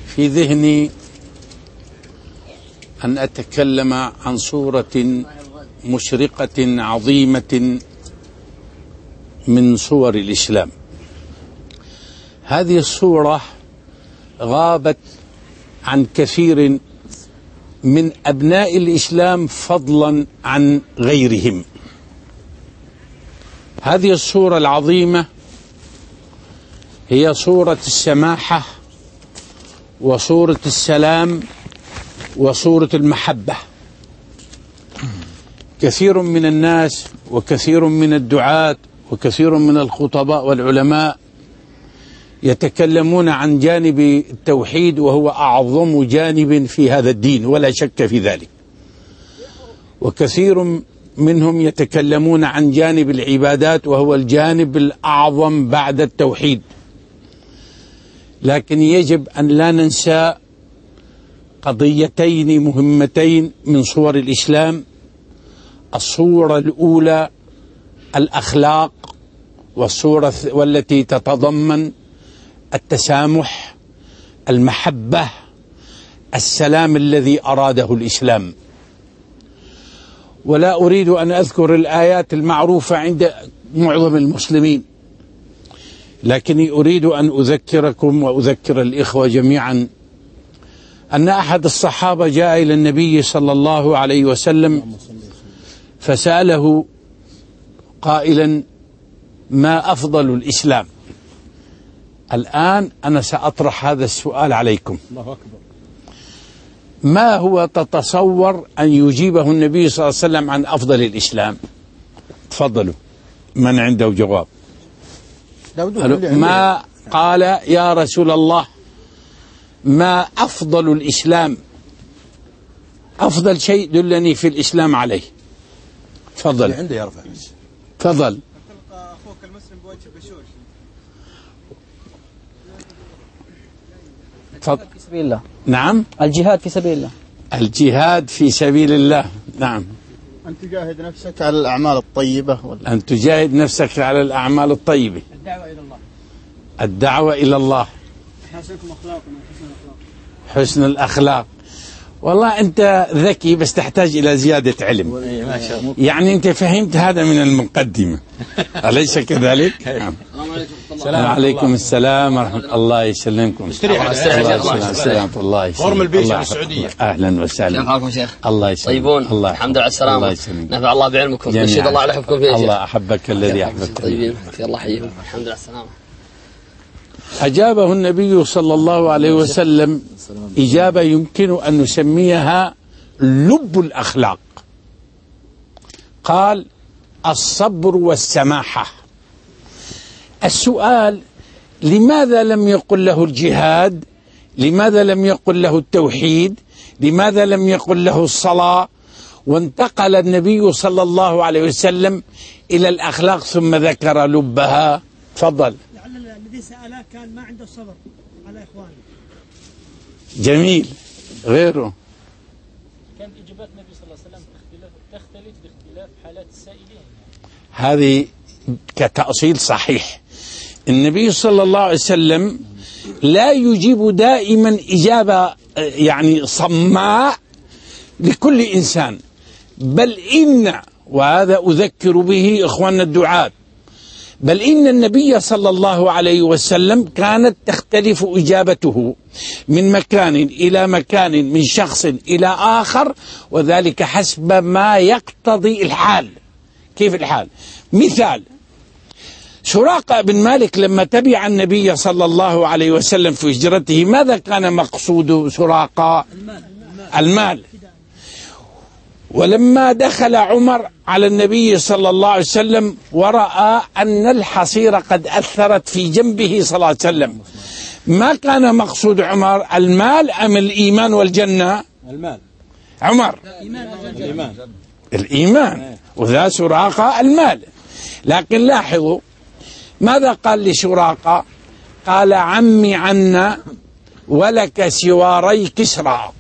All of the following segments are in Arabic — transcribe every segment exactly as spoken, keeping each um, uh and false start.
في ذهني أن أتكلم عن صورة مشرقة عظيمة من صور الإسلام. هذه الصورة غابت عن كثير من أبناء الإسلام فضلا عن غيرهم. هذه الصورة العظيمة هي صورة السماحة وصورة السلام وصورة المحبة. كثير من الناس وكثير من الدعاة وكثير من الخطباء والعلماء يتكلمون عن جانب التوحيد، وهو أعظم جانب في هذا الدين ولا شك في ذلك، وكثير منهم يتكلمون عن جانب العبادات وهو الجانب الأعظم بعد التوحيد. لكن يجب أن لا ننسى قضيتين مهمتين من صور الإسلام. الصورة الأولى الأخلاق، والصورة والتي تتضمن التسامح، المحبة، السلام الذي أراده الإسلام. ولا أريد أن أذكر الآيات المعروفة عند معظم المسلمين، لكني أريد أن أذكركم وأذكر الإخوة جميعا أن أحد الصحابة جاء إلى النبي صلى الله عليه وسلم فسأله قائلا: ما أفضل الإسلام؟ الآن أنا سأطرح هذا السؤال عليكم. الله أكبر. ما هو تتصور أن يجيبه النبي صلى الله عليه وسلم عن أفضل الإسلام؟ تفضلوا، من عنده جواب؟ ما قال يا رسول الله ما أفضل الإسلام؟ أفضل شيء دلني في الإسلام عليه. تفضل. عنده يرفع. تفضل. أخوك المسلم بوجه بشوش. تفضل. في سبيل الله. نعم. الجهاد في سبيل الله. الجهاد في سبيل الله. نعم. أن تجاهد نفسك على الأعمال الطيبة ولا؟ أن تجاهد نفسك على الأعمال الطيبة. الدعوة إلى الله. الدعوة إلى الله. حسنكم أخلاقنا حسن الأخلاق. حسن الأخلاق. والله أنت ذكي، بس تحتاج إلى زيادة علم. يعني أنت فهمت هذا من المقدمة، أليس كذلك؟ نعم. السلام عليكم. السلام ورحمة الله يسلمكم. السلام الله غرم البيش على السعودية. أهلا وسهلا. كيف حالكم شيخ؟ الله يسلمك. طيبون. الله الحمد لله على السلامة. نفع الله بعلمكم. نشهد الله على حبكم فيه. الله أحبك الذي أحببت. طيبين. الله يحييكم. الحمد لله على السلامة. أجابه النبي صلى الله عليه وسلم إجابة يمكن أن نسميها لب الأخلاق. قال: الصبر والسماحة. السؤال: لماذا لم يقل له الجهاد؟ لماذا لم يقل له التوحيد؟ لماذا لم يقل له الصلاة؟ وانتقل النبي صلى الله عليه وسلم إلى الأخلاق ثم ذكر لبها. تفضل. لعل الذي سأله كان ما عنده صبر على إخوانه. جميل. غيره؟ كانت إجابات النبي صلى الله عليه وسلم تختلف باختلاف حالات السائلين. هذه كتأصيل صحيح. النبي صلى الله عليه وسلم لا يجيب دائما إجابة يعني صماء لكل إنسان، بل إن، وهذا أذكر به إخواننا الدعاة، بل إن النبي صلى الله عليه وسلم كانت تختلف إجابته من مكان إلى مكان، من شخص إلى آخر، وذلك حسب ما يقتضي الحال. كيف الحال؟ مثال: سراقة بن مالك لما تبع النبي صلى الله عليه وسلم في هجرته، ماذا كان مقصود سراقة؟ المال. المال. ولما دخل عمر على النبي صلى الله عليه وسلم ورأى أن الحصيرة قد أثرت في جنبه صلى الله عليه وسلم، ما كان مقصود عمر المال أم الإيمان والجنة؟ المال. عمر الإيمان. الإيمان، وذا سراقة المال. لكن لاحظوا ماذا قال لسراقة؟ قال: عمي عنا ولك سواري كسرى،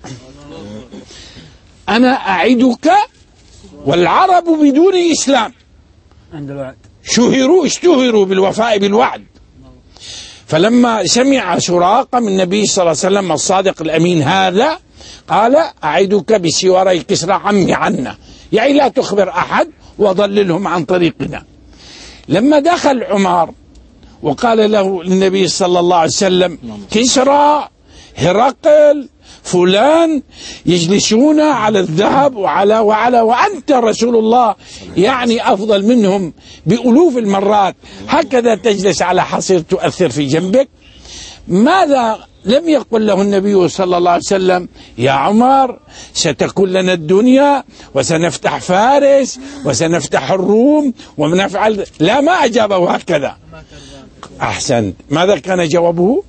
أنا أعدك والعرب بدون إسلام. عند الوعد. شهروا اشتهروا بالوفاء بالوعد. فلما سمع سراقة من النبي صلى الله عليه وسلم الصادق الأمين هذا قال أعدك بسواري كسرى عمي عنا، يعني لا تخبر أحد وضللهم عن طريقنا. لما دخل عمر وقال له النبي صلى الله عليه وسلم كسرى هرقل فلان يجلسون على الذهب وعلى وعلى وأنت رسول الله يعني أفضل منهم بألوف المرات، هكذا تجلس على حصير تؤثر في جنبك؟ ماذا لم يقل له النبي صلى الله عليه وسلم يا عمر ستكون لنا الدنيا وسنفتح فارس وسنفتح الروم ونفعل؟ لا، ما أجابه هكذا. أحسنت. ماذا كان جوابه؟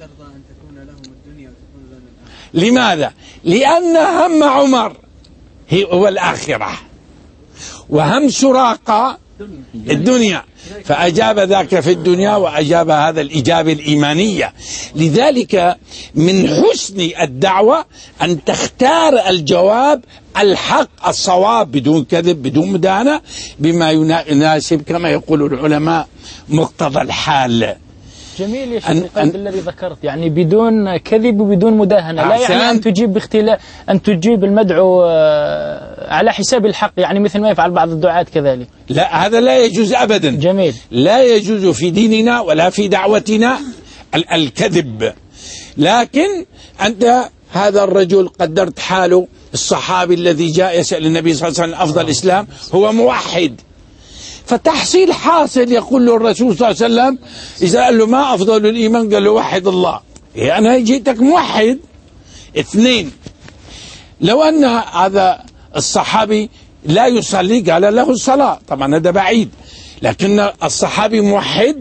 لماذا؟ لأن هم عمر هو الآخرة وهم سراقة الدنيا، فأجاب ذاك في الدنيا وأجاب هذا الإجابة الإيمانية. لذلك من حسن الدعوة أن تختار الجواب الحق الصواب بدون كذب بدون مدانة بما يناسب كما يقول العلماء مقتضى الحال. جميل يا شيخ الذي ذكرت، يعني بدون كذب وبدون مداهنة، لا يعني أن تجيب باختلاف أن تجيب المدعو على حساب الحق، يعني مثل ما يفعل بعض الدعاة كذلك. لا، هذا لا يجوز أبدا. جميل. لا يجوز في ديننا ولا في دعوتنا الكذب. لكن أنت هذا الرجل قدرت حاله الصحابي الذي جاء يسأل النبي صلى الله عليه وسلم أفضل الإسلام هو موحد، فتحصيل حاصل يقول له الرسول صلى الله عليه وسلم إذا قال له ما أفضل الإيمان قال له وحد الله. إيه أنا جئتك موحد. اثنين، لو أن هذا الصحابي لا يصلي قال له الصلاة، طبعا هذا بعيد، لكن الصحابي موحد،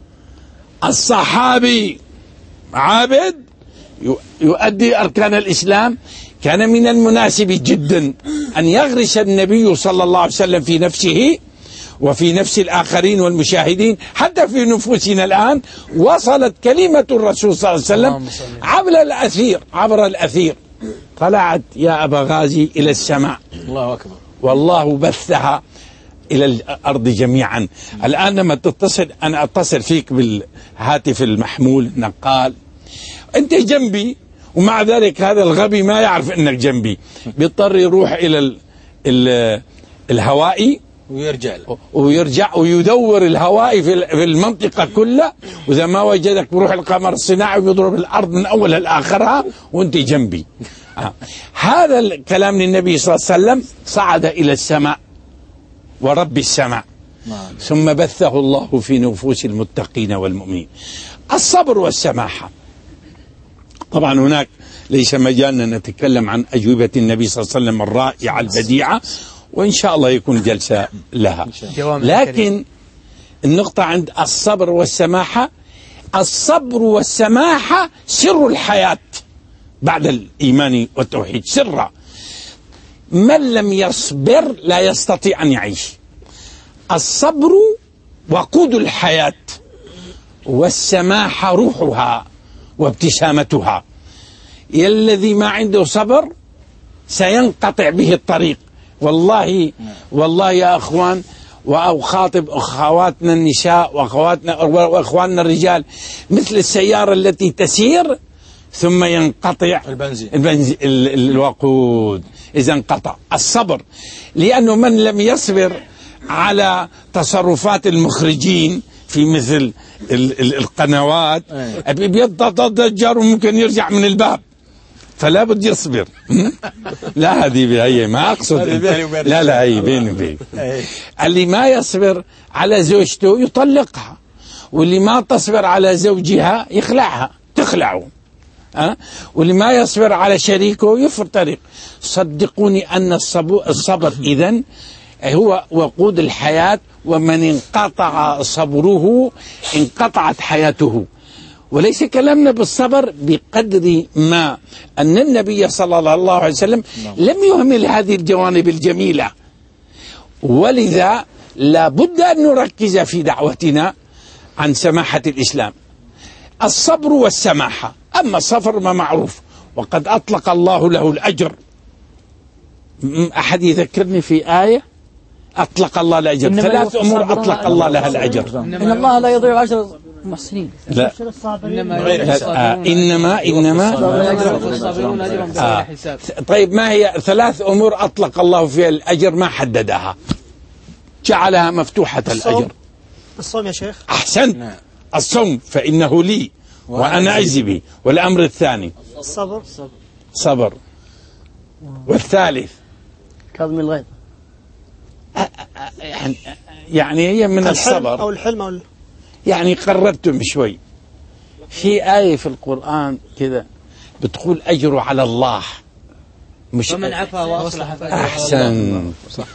الصحابي عابد يؤدي أركان الإسلام. كان من المناسب جدا أن يغرس النبي صلى الله عليه وسلم في نفسه وفي نفس الآخرين والمشاهدين حتى في نفوسنا الآن وصلت كلمة الرسول صلى الله عليه وسلم عبر الأثير عبر الأثير طلعت يا أبا غازي إلى السماء، الله أكبر، والله بثها إلى الأرض جميعا. الآن لما تتصل أنا أتصل فيك بالهاتف المحمول نقال أنت جنبي، ومع ذلك هذا الغبي ما يعرف أنك جنبي، بيضطر يروح إلى ال ال الهوائي ويرجع له. ويرجع ويدور الهوائي في المنطقة كلها، وإذا ما وجدك بروح القمر الصناعي ويضرب الأرض من أولها لآخرها وأنت جنبي. آه. هذا الكلام للنبي صلى الله عليه وسلم صعد إلى السماء ورب السماء ثم بثه الله في نفوس المتقين والمؤمنين. الصبر والسماحة، طبعا هناك ليس مجالنا نتكلم عن أجوبة النبي صلى الله عليه وسلم الرائعة البديعة، وإن شاء الله يكون جلسة لها. لكن النقطة عند الصبر والسماحة، الصبر والسماحة سر الحياة بعد الإيمان والتوحيد، سر من لم يصبر لا يستطيع أن يعيش. الصبر وقود الحياة، والسماحة روحها وابتسامتها. الذي ما عنده صبر سينقطع به الطريق. والله والله يا أخوان، وأخاطب أخواتنا النساء وأخواتنا وأخواننا الرجال، مثل السيارة التي تسير ثم ينقطع البنزين, البنزين الوقود إذا انقطع. الصبر، لأنه من لم يصبر على تصرفات المخرجين في مثل القنوات بيتضجر وممكن يرجع من الباب، فلا بد يصبر. لا هذه هي ما أقصد، لا لا هي بيني وبينك. اللي ما يصبر على زوجته يطلقها، واللي ما تصبر على زوجها يخلعها تخلعه، أه؟ واللي ما يصبر على شريكه يفترق. صدقوني أن الصبر, الصبر إذن هو وقود الحياة، ومن انقطع صبره انقطعت حياته. وليس كلامنا بالصبر بقدر ما أن النبي صلى الله عليه وسلم لم يهمل هذه الجوانب الجميلة، ولذا لا بد أن نركز في دعوتنا عن سماحة الإسلام، الصبر والسماحة. أما الصبر ما معروف، وقد أطلق الله له الأجر. أحد يذكرني في آية أطلق الله الأجر، ثلاث أمور أطلق الله لها الأجر. إن الله لا يضيع أجر محسنين. لا إنما آه إنما إنما آه. طيب ما هي ثلاث أمور أطلق الله فيها الأجر ما حددها، جعلها مفتوحة الأجر؟ الصوم يا شيخ. أحسن، الصوم فإنه لي وأنا أجزي به. والأمر الثاني الصبر. صبر. والثالث كظم الغيظ. يعني هي من الصبر أو الحلم أو يعني قربتم شوي. في آية في القرآن كذا بتقول أجره على الله، مش فمن عفا وأصلح أحسن.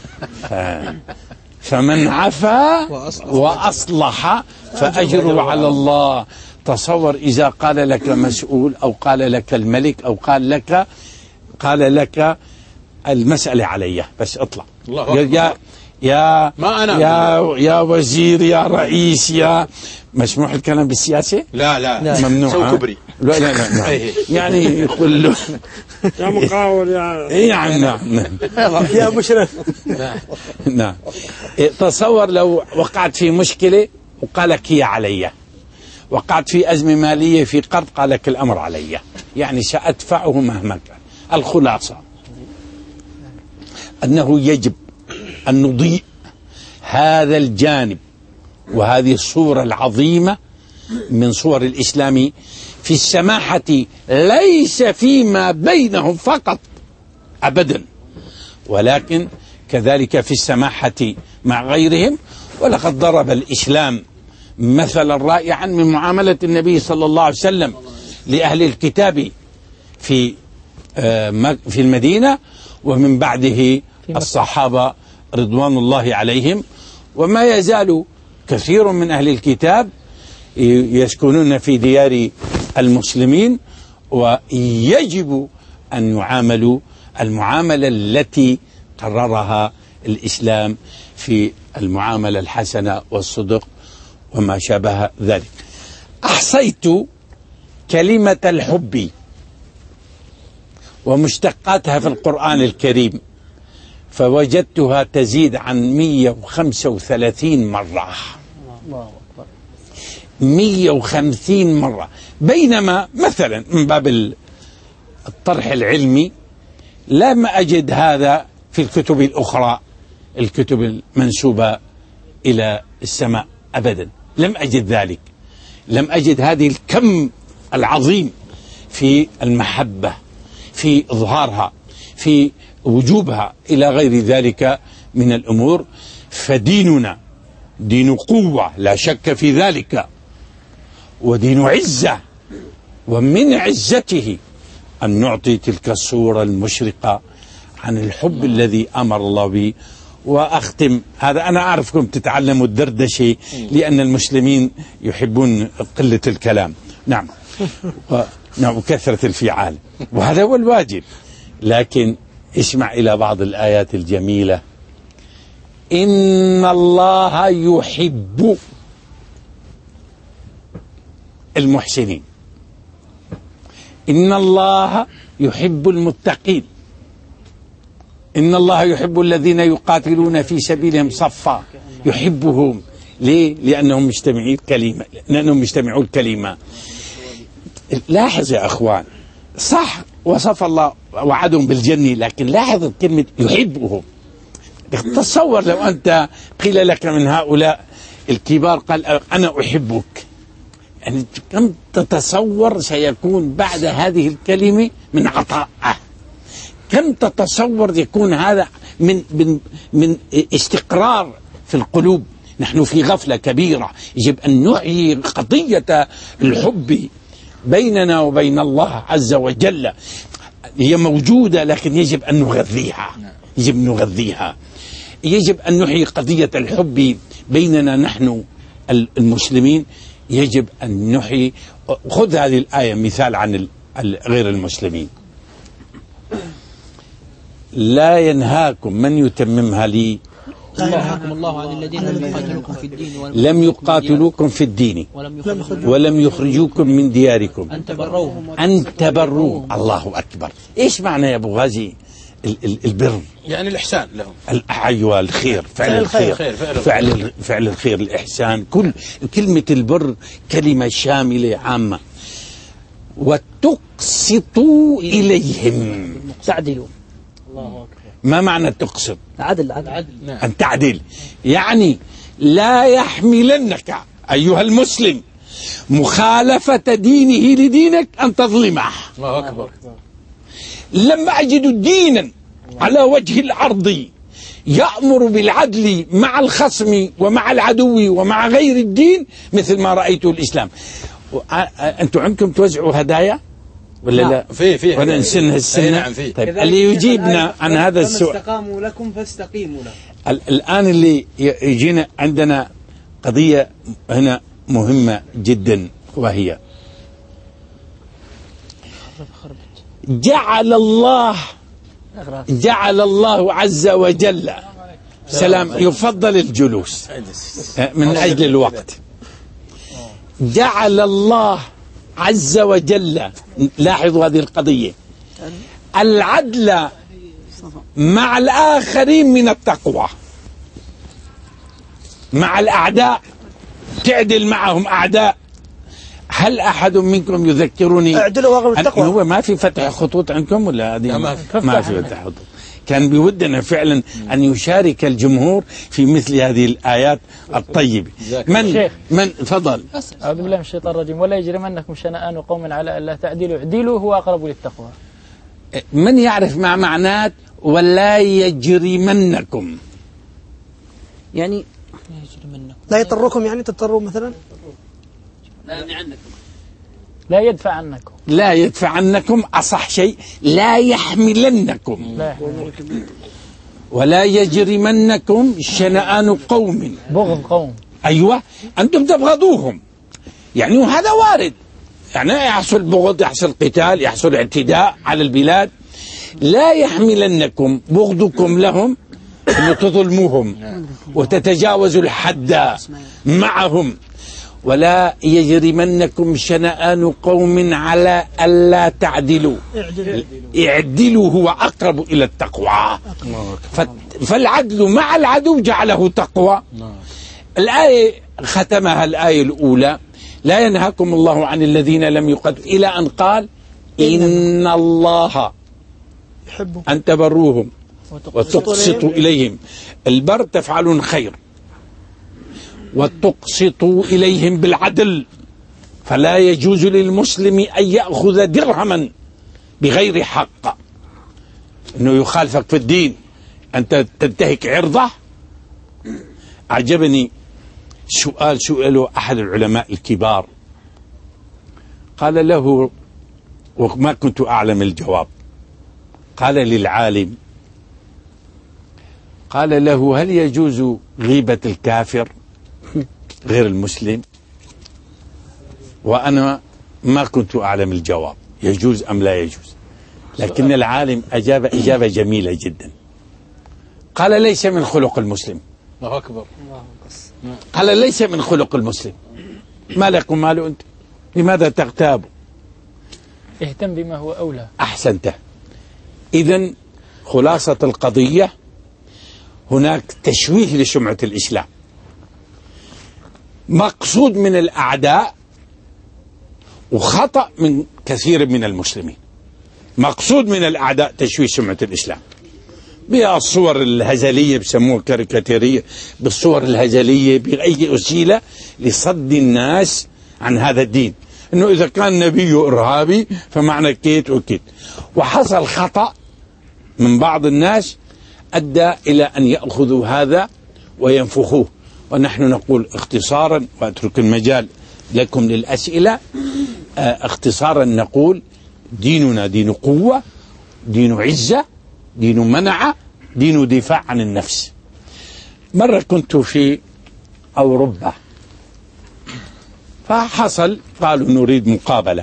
فمن عفا وأصلح فأجره على الله. تصور إذا قال لك مسؤول أو قال لك الملك أو قال لك قال لك المسألة علي، بس اطلع يا يا ما أنا يا يا وزير يا رئيس يا مسموح الكلام بالسياسة؟ لا لا, لا. ممنوع. سو كبري. لا لا لا يعني يقول له يا مقاول يا يعني نعم يا مشرف. نعم. تصور لو وقعت في مشكلة وقالك هي علي، وقعت في أزمة مالية في قرض قالك الأمر علي، يعني سأدفعه مهما كان. الخلاصة أنه يجب أن نضيء هذا الجانب وهذه الصورة العظيمة من صور الإسلام في السماحة، ليس فيما بينهم فقط أبدا، ولكن كذلك في السماحة مع غيرهم. ولقد ضرب الإسلام مثلا رائعا من معاملة النبي صلى الله عليه وسلم لأهل الكتاب في في المدينة، ومن بعده الصحابة رضوان الله عليهم. وما يزال كثير من أهل الكتاب يسكنون في ديار المسلمين، ويجب أن يعاملوا المعاملة التي قررها الإسلام في المعاملة الحسنة والصدق وما شابه ذلك. أحصيت كلمة الحب ومشتقاتها في القرآن الكريم فوجدتها تزيد عن مئة وخمسة وثلاثين مرة. مئة وخمسين مرة. بينما مثلا من باب الطرح العلمي لم أجد هذا في الكتب الأخرى، الكتب المنسوبة إلى السماء أبدا، لم أجد ذلك. لم أجد هذه الكم العظيم في المحبة، في إظهارها، في وجوبها، إلى غير ذلك من الأمور. فديننا دين قوة لا شك في ذلك، ودين عزة، ومن عزته أن نعطي تلك الصورة المشرقة عن الحب الذي أمر الله به. وأختم هذا، أنا أعرفكم تتعلموا الدردشة لأن المسلمين يحبون قلة الكلام، نعم، و... نعم، وكثرة الفعال، وهذا هو الواجب. لكن اسمع إلى بعض الآيات الجميلة. إن الله يحب المحسنين، إن الله يحب المتقين، إن الله يحب الذين يقاتلون في سبيلهم صفا، يحبهم. ليه؟ لأنهم مجتمعين الكلمة، لأنهم مجتمعوا الكلمة. لاحظ يا أخوان، صح وصف الله وعدهم بالجنة، لكن لاحظ كلمة يحبهم. تصور لو أنت قيل لك من هؤلاء الكبار قال أنا أحبك، يعني كم تتصور سيكون بعد هذه الكلمة من عطاء؟ كم تتصور يكون هذا من من من استقرار في القلوب؟ نحن في غفلة كبيرة. يجب أن نحيي قضية الحب بيننا وبين الله عز وجل. هي موجودة لكن يجب أن نغذيها، يجب أن نغذيها. يجب أن نحيي قضية الحب بيننا نحن المسلمين، يجب أن نحيي. خذ هذه الآية مثال عن غير المسلمين. لا ينهاكم، من يتممها لي؟ لا ينهاكم الله عن الذين لم يقاتلوكم في الدين لم يقاتلوكم في الدين ولم يخرجوكم من دياركم أن تبروهم أن تبروهم. الله أكبر. إيش معنى يا أبو غازي ال ال البر، يعني الإحسان لهم. أيوة الخير، فعل الخير، الخير فعل فعل الخير، الإحسان. كل كلمة البر كلمة شاملة عامة. وتقسطوا إليهم، تعدلوا. ما معنى تقسط؟ عدل عدل أن تعدل، يعني لا يحملنك أيها المسلم مخالفة دينه لدينك أن تظلمه. الله أكبر. لما أجد دينا على وجه الأرض يأمر بالعدل مع الخصم ومع العدو ومع غير الدين مثل ما رأيته الإسلام. أنتم عندكم توزعوا هدايا ولا لا؟ في في ولا نسن هالسنة؟ نعم في. طيب اللي يجيبنا عن هذا السؤال. استقاموا لكم فاستقيموا لهم. الآن اللي يجينا عندنا قضية هنا مهمة جدا، وهي جعل الله جعل الله عز وجل سلام يفضل الجلوس من أجل الوقت. جعل الله عز وجل، لاحظوا هذه القضية، العدل مع الآخرين من التقوى. مع الأعداء تعدل معهم أعداء. هل أحد منكم يذكرني اعدلوا واغلوا التقوى؟ هو ما في فتح خطوط عندكم ولا هذه؟ ما في. ما في فتح خطوط. كان بودنا فعلا أن يشارك الجمهور في مثل هذه الآيات الطيبة. من من تفضل. أعوذ بالله من الشيطان الرجيم. ولا يجرمنكم شنآن قوم على ألا تعدلوا اعدلوا هو أقرب للتقوى. من يعرف مع معنات ولا يجرمنكم؟ يعني لا يضركم، يعني تضطروا مثلا. لا يمنع عنكم. لا يدفع عنكم. لا يدفع عنكم أصح شيء. لا يحملنكم. لا ولا يجرمنكم شنآن قوم، بغض قوم. أيوة أنتم تبغضوهم، يعني وهذا وارد، يعني يحصل بغض، يحصل قتال، يحصل اعتداء على البلاد. لا يحملنكم بغضكم لهم أن تظلموهم وتتجاوزوا الحد معهم. ولا يجرمنكم شنآن قوم على ألا تعدلوا اعدلوا هو أقرب إلى التقوى. فالعدل مع العدو جعله تقوى. الآية ختمها الآية الأولى لا ينهاكم الله عن الذين لم يقاتلوا إلى أن قال إن الله يحب أن تبروهم وتقسطوا إليهم. البر تفعلون خير وتقسطوا إليهم بالعدل. فلا يجوز للمسلم أن يأخذ درهما بغير حق، أنه يخالفك في الدين، أنت تنتهك عرضه. أعجبني سؤال سؤاله أحد العلماء الكبار، قال له وما كنت أعلم الجواب، قال للعالم، قال له هل يجوز غيبة الكافر غير المسلم؟ وأنا ما كنت أعلم الجواب يجوز أم لا يجوز، لكن العالم أجاب إجابة جميلة جدا. قال ليس من خلق المسلم. الله أكبر. قال ليس من خلق المسلم. ما لكم ماله أنت؟ لماذا تغتابوا؟ اهتم بما هو أولى. أحسنت. إذن خلاصة القضية هناك تشويه لسمعة الإسلام، مقصود من الأعداء وخطأ من كثير من المسلمين. مقصود من الأعداء تشويه سمعة الإسلام بالصور الهزلية، بسموها كاريكاتيرية، بالصور الهزلية، بأي وسيلة لصد الناس عن هذا الدين، أنه إذا كان نبي إرهابي فمعنى كيت وكيت. وحصل خطأ من بعض الناس أدى إلى أن يأخذوا هذا وينفخوه. ونحن نقول اختصارا، وأترك المجال لكم للأسئلة، اه اختصارا نقول ديننا دين قوة، دين عزة، دين منعة، دين دفاع عن النفس. مرة كنت في أوروبا فحصل قالوا نريد مقابلة،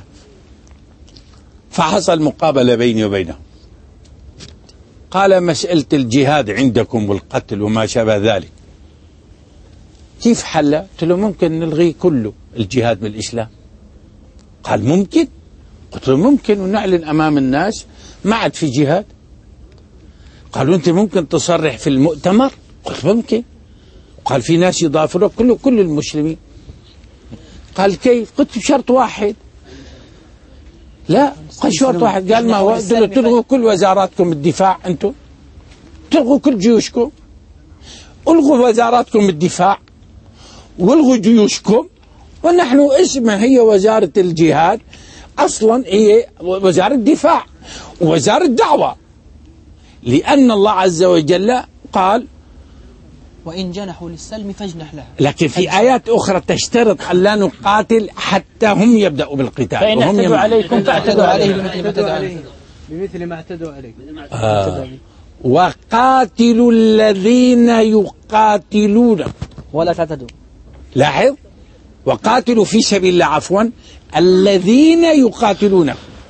فحصل مقابلة بيني وبينهم. قال مسألة الجهاد عندكم والقتل وما شابه ذلك كيف حل؟ قلت له ممكن نلغي كله الجهاد من الإسلام. قال ممكن؟ قلت له ممكن، ونعلن أمام الناس ما عاد في جهاد. قالوا أنت ممكن تصرح في المؤتمر؟ قلت ممكن. قال في ناس يضافروا كل كل المسلمين. قال كيف؟ قلت بشرط واحد. لا قال شرط واحد. قال ما هو؟ تلغوا كل وزاراتكم الدفاع، أنتم تلغوا كل جيوشكم، الغوا وزاراتكم الدفاع والغوا جيوشكم، ونحن اسمها هي وزارة الجهاد، أصلا هي وزارة الدفاع ووزارة الدعوة، لأن الله عز وجل قال وإن جنحوا للسلم فاجنح لها. لكن في آيات أخرى تشترط أن لا نقاتل حتى هم يبدأوا بالقتال. فإن اعتدوا عليكم فاعتدوا عليهم بمثل ما اعتدوا عليكم. آه. وقاتلوا الذين يقاتلون ولا تعتدوا. لاحظ، وقاتلوا في سبيل الله عفوا الذين يقاتلون،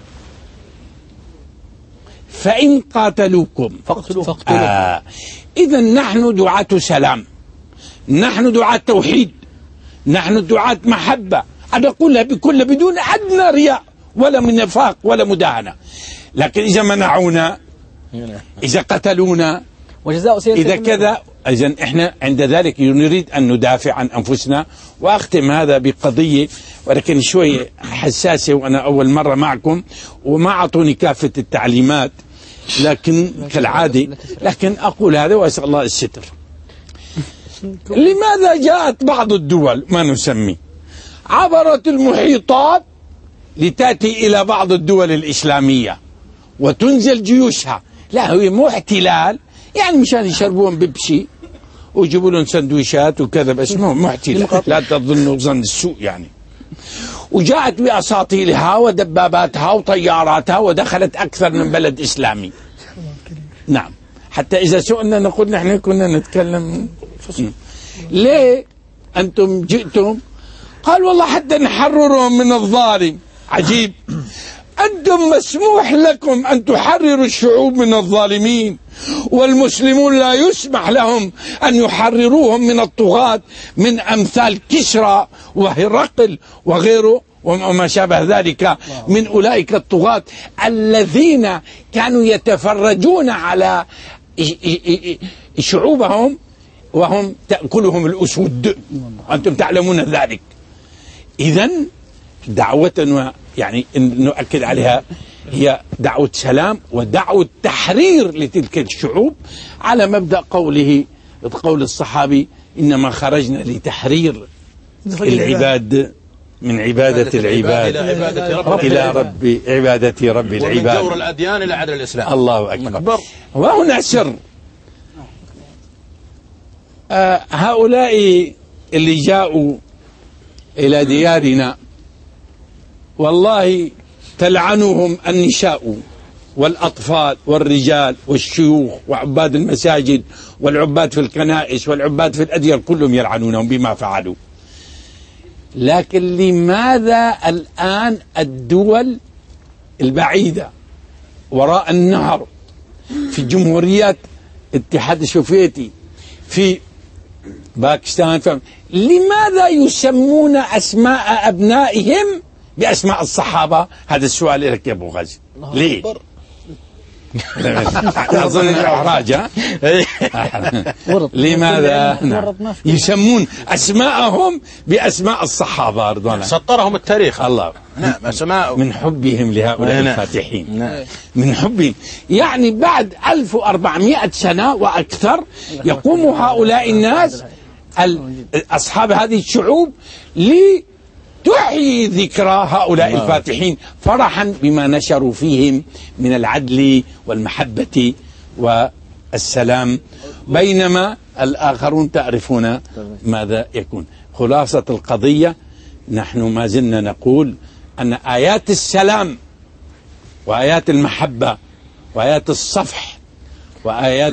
فإن قاتلوكم فاقتلوهم. آه. إذا نحن دعاة سلام، نحن دعاة توحيد، نحن دعاة محبة. أنا أقولها بكل بدون أدنى رياء ولا من نفاق ولا مداهنة. لكن إذا منعونا، إذا قتلونا، وجزاء سيئة إذا كذا، إذن إحنا عند ذلك نريد أن ندافع عن أنفسنا. وأختم هذا بقضية ولكن شوي حساسة، وأنا أول مرة معكم وما أعطوني كافة التعليمات، لكن كالعادة، لكن أقول هذا وأسأل الله الستر. لماذا جاءت بعض الدول ما نسمي عبرت المحيطات لتأتي إلى بعض الدول الإسلامية وتنزل جيوشها؟ لا، هو مو احتلال، يعني مشان يشربون بيبسي ويجيبوا لهم سندويشات وكذا، بس مو مو احتلال، لا تظنوا ظن السوء يعني. وجاءت بأساطيلها ودباباتها وطياراتها ودخلت أكثر من بلد إسلامي. نعم، حتى إذا سئلنا نقول نحن كنا نتكلم. ليه أنتم جئتم؟ قال والله حتى نحررهم من الظالم. عجيب، أنتم مسموح لكم أن تحرروا الشعوب من الظالمين، والمسلمون لا يسمح لهم أن يحرروهم من الطغاة، من أمثال كسرى وهرقل وغيره وما شابه ذلك من أولئك الطغاة الذين كانوا يتفرجون على شعوبهم وهم تأكلهم الأسود، أنتم تعلمون ذلك. إذن دعوة يعني نؤكد عليها هي دعوة سلام ودعوة تحرير لتلك الشعوب، على مبدأ قوله قول الصحابي إنما خرجنا لتحرير العباد من عبادة العباد إلى رب عبادة رب العباد، ومن جور الأديان إلى عدل الإسلام. الله أكبر. وهنا سر. آه هؤلاء اللي جاءوا إلى ديارنا والله تلعنهم النساء والأطفال والرجال والشيوخ وعباد المساجد والعباد في الكنائس والعباد في الأديرة، كلهم يلعنونهم بما فعلوا. لكن لماذا الآن الدول البعيدة وراء النهر، في جمهوريات الاتحاد السوفيتي، في باكستان، فهم. لماذا يسمون أسماء أبنائهم بأسماء الصحابة؟ هذا السؤال لك يا أبو غازي. ليه؟ أظن الإحراج. لماذا يسمون أسماءهم بأسماء الصحابة رضوان الله؟ سطرهم التاريخ. الله. نعم، أسماء من حبهم لهؤلاء الفاتحين. من حبهم، يعني بعد ألف وأربعمائة سنة وأكثر يقوم هؤلاء الناس أصحاب هذه الشعوب لتحيي ذكرى هؤلاء الفاتحين فرحا بما نشروا فيهم من العدل والمحبة والسلام، بينما الآخرون تعرفون ماذا يكون. خلاصة القضية، نحن ما زلنا نقول أن آيات السلام وآيات المحبة وآيات الصفح وآيات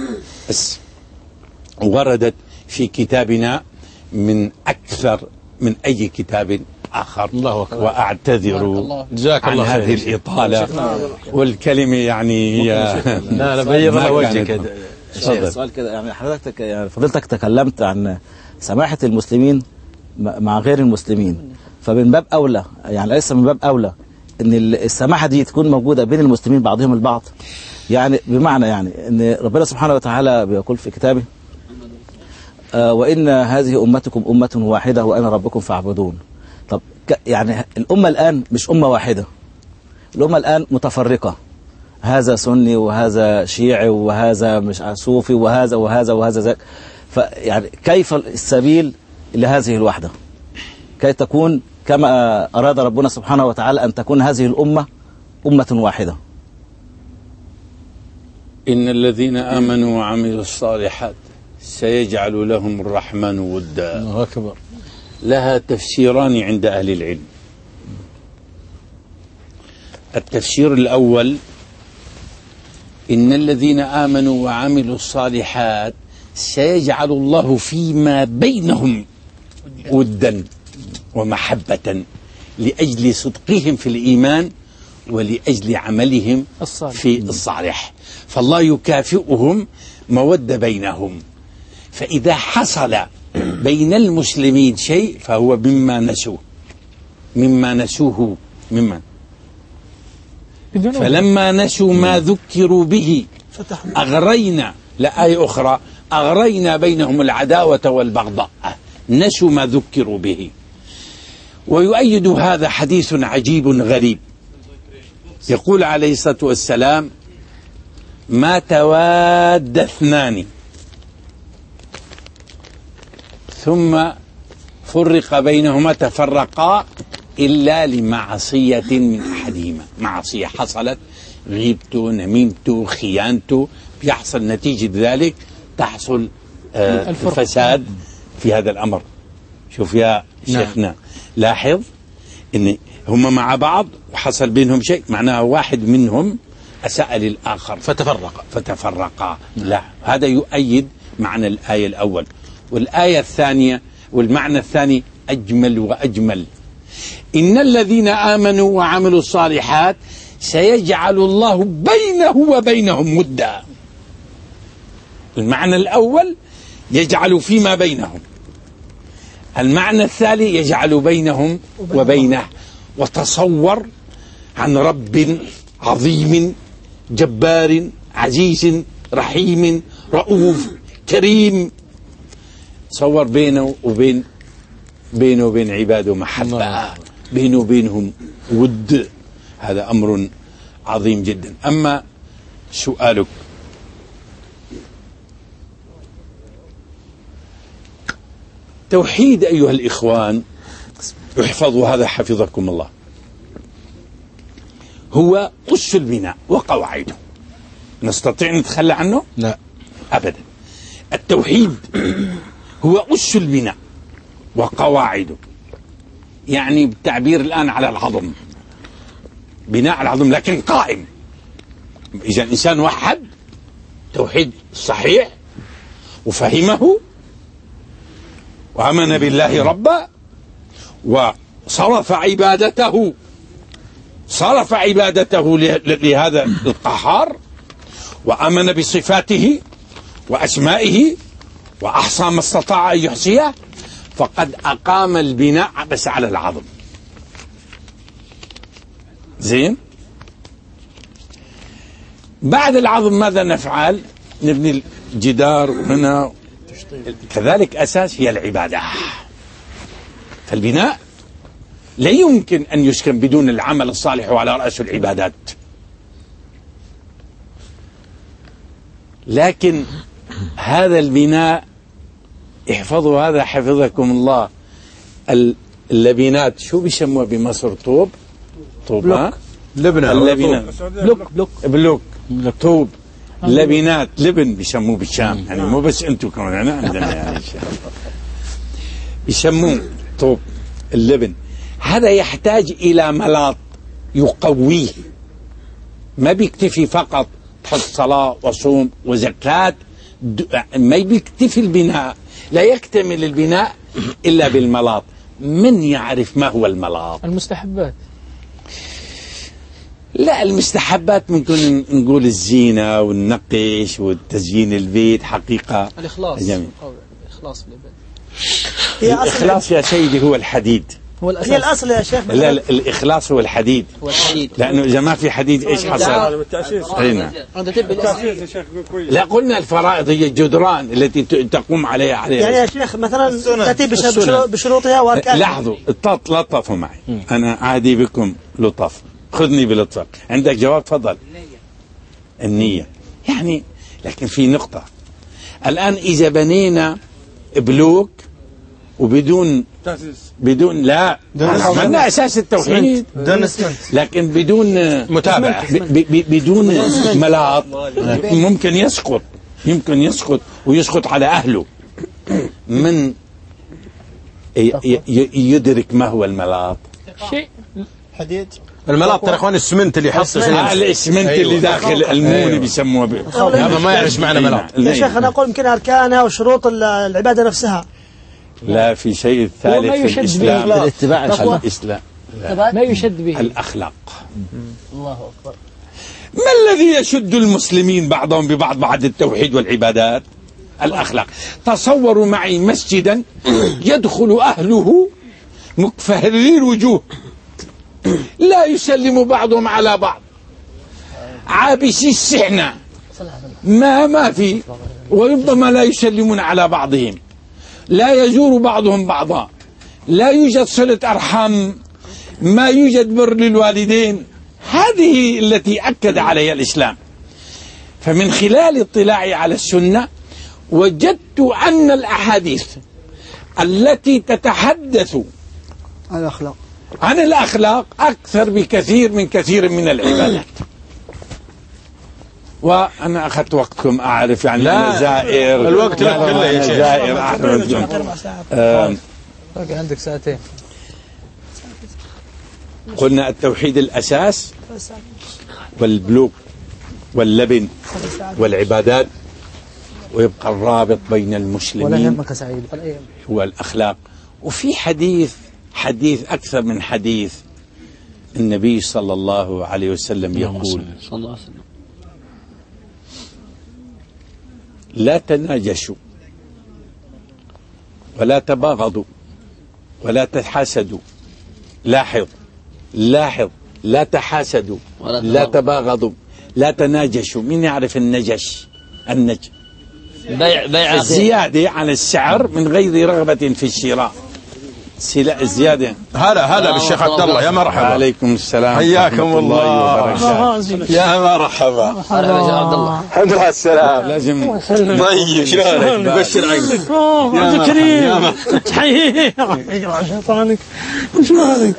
وردت في كتابنا من أكثر من أي كتاب آخر. الله أكبر. وأعتذر عن هذه الإطالة والكلمة، يعني هي لا لا بيض الله وجهك. سؤال كده، يعني حضرتك يعني فضلتك تكلمت عن سماحة المسلمين مع غير المسلمين، فمن باب أولى، يعني ليس من باب أولى أن السماحة دي تكون موجودة بين المسلمين بعضهم البعض؟ يعني بمعنى يعني ان ربنا سبحانه وتعالى بيقول في كتابه آه وان هذه امتكم امه واحده وانا ربكم فاعبدون. طب يعني الامه الان مش امه واحده، الامه الان متفرقه، هذا سني وهذا شيعي وهذا مش صوفي وهذا وهذا وهذا ذاك. فيعني كيف السبيل لهذه الوحده؟ كي تكون كما اراد ربنا سبحانه وتعالى ان تكون هذه الامه امه واحده. إن الذين آمنوا وعملوا الصالحات سيجعل لهم الرحمن ودا. الله أكبر. لها تفسيران عند أهل العلم. التفسير الأول: إن الذين آمنوا وعملوا الصالحات سيجعل الله فيما بينهم ودا ومحبة لأجل صدقهم في الإيمان ولأجل عملهم الصالح. في الصالح، فالله يكافئهم مودة بينهم. فإذا حصل بين المسلمين شيء فهو مما نسوه مما نسوه مما فلما نسوا ما ذكروا به أغرينا، لا آية أخرى، أغرينا بينهم العداوة والبغضاء، نسوا ما ذكروا به. ويؤيد هذا حديث عجيب غريب، يقول عليه الصلاة والسلام: ما تواد اثنان ثم فرق بينهما تفرقا إلا لمعصية من أحدهما. معصية حصلت، غيبته، نميمته، خيانته، بيحصل نتيجة ذلك تحصل آه الفساد في هذا الأمر. شوف يا شيخنا، لاحظ إن هم مع بعض وحصل بينهم شيء، معناها واحد منهم أساء للآخر فتفرق فتفرقا. لا، هذا يؤيد معنى الآية الأول. والآية الثانية والمعنى الثاني أجمل وأجمل: إن الذين آمنوا وعملوا الصالحات سيجعل الله بينه وبينهم ودا. المعنى الأول يجعل فيما بينهم، المعنى الثاني يجعل بينهم وبينه. وتصور عن رب عظيم جبار عزيز رحيم رؤوف كريم، تصور بينه وبين بينه وبين عباده محبة، بينه وبينهم ود. هذا أمر عظيم جدا. أما سؤالك، توحيد أيها الإخوان، احفظوا هذا حفظكم الله، هو أس البناء وقواعده. نستطيع نتخلى عنه؟ لا أبدا. التوحيد هو أس البناء وقواعده، يعني بالتعبير الآن على العظم، بناء العظم لكن قائم. إذا الإنسان وحد توحيد صحيح وفهمه وآمن بالله ربا وصرف عبادته صرف عبادته لهذا القهار، وآمن بصفاته وأسمائه وأحصى ما استطاع أن يحصيه، فقد أقام البناء بس على العظم. زين، بعد العظم ماذا نفعل؟ نبني الجدار هنا. كذلك أساس هي العبادة. فالبناء لا يمكن أن يسكن بدون العمل الصالح وعلى رأس العبادات. لكن هذا البناء، احفظوا هذا حفظكم الله، اللبنات شو بيسموها بمصر؟ طوب طوب بلوك. لبنة اللبنات بلوك بلوك بلوك طوب لبنات لبن بيسموه بالشام، يعني مو بس انتم كمان، يعني عندنا يعني بيسموه طوب اللبن. هذا يحتاج إلى ملاط يقويه، ما بيكتفي فقط تحط صلاة وصوم وزكاة، ما بيكتفي البناء، لا يكتمل البناء إلا بالملاط. من يعرف ما هو الملاط؟ المستحبات. لا، المستحبات ممكن نقول الزينة والنقش والتزيين البيت، حقيقة الإخلاص. جميل. الإخلاص في العبادة. الإخلاص يا سيدي هو الحديد. هو الأساس. هي الأصل يا شيخ. لا لا، الإخلاص هو الحديد. هو الحديد. لأنه إذا ما في حديد إيش حصل؟ هنا. لا قلنا الفرائض هي الجدران التي تقوم عليها عليها. يعني يا شيخ مثلا تأتي بشروطها وأركانها. لاحظوا لطفوا معي. أنا عادي بكم لطف، خذني بلطفك. عندك جواب؟ تفضل. النية. يعني لكن في نقطة الآن إذا بنينا بلوك وبدون بدون لا عملنا أساس التوحيد لكن بدون متابعة بدون ملاط ممكن يسقط يمكن يسقط ويسقط على أهله. من يدرك ما هو الملاط؟ شيء حديد. الملاط ترى اخوان السمنت اللي يحصل الاسمنت اللي داخل الموني بيسموه هذا ما يعرف معنى ملاط. يا شيخ أنا أقول يمكن أركانها وشروط العبادة نفسها. لا في شيء ثالث في الإسلام الاتباع الإسلام ما يشد به الأخلاق. الله أكبر. ما الذي يشد المسلمين بعضهم ببعض بعد التوحيد والعبادات؟ الأخلاق. تصوروا معي مسجدا يدخل أهله مكفهري الوجوه لا يسلم بعضهم على بعض عابسي السحنة ما ما في وربما لا يسلمون على بعضهم لا يزور بعضهم بعضا لا يوجد صلة أرحام ما يوجد بر للوالدين. هذه التي أكد عليها الإسلام. فمن خلال اطلاعي على السنة وجدت أن الأحاديث التي تتحدث عن الأخلاق عن الأخلاق أكثر بكثير من كثير من العبادات. وأنا أخذت وقتكم أعرف يعني لا زائر الوقت لك كله يا شيخ. زائر أعرف آه عندك ساعتين. قلنا التوحيد الأساس والبلوك واللبن والعبادات ويبقى الرابط بين المسلمين هو الأخلاق. وفي حديث حديث أكثر من حديث النبي صلى الله عليه وسلم يقول صلى الله عليه وسلم لا تناجشوا ولا تباغضوا ولا تحاسدوا. لاحظ لاحظ لا تحاسدوا لا تباغضوا لا تناجشوا. مين يعرف النجش؟ النج بيع بيع الزيادة على السعر من غير رغبة في الشراء. الزيادة. هلا هلا بالشيخ عبد الله. يا مرحبا. عليكم السلام. حياكم الله. يا مرحبا. مرحبا عبد الله. الحمد لله على السلام. لازم طيب شلونك؟ نبشر عقلك. يا كريم تحيي شيطانك شلونك؟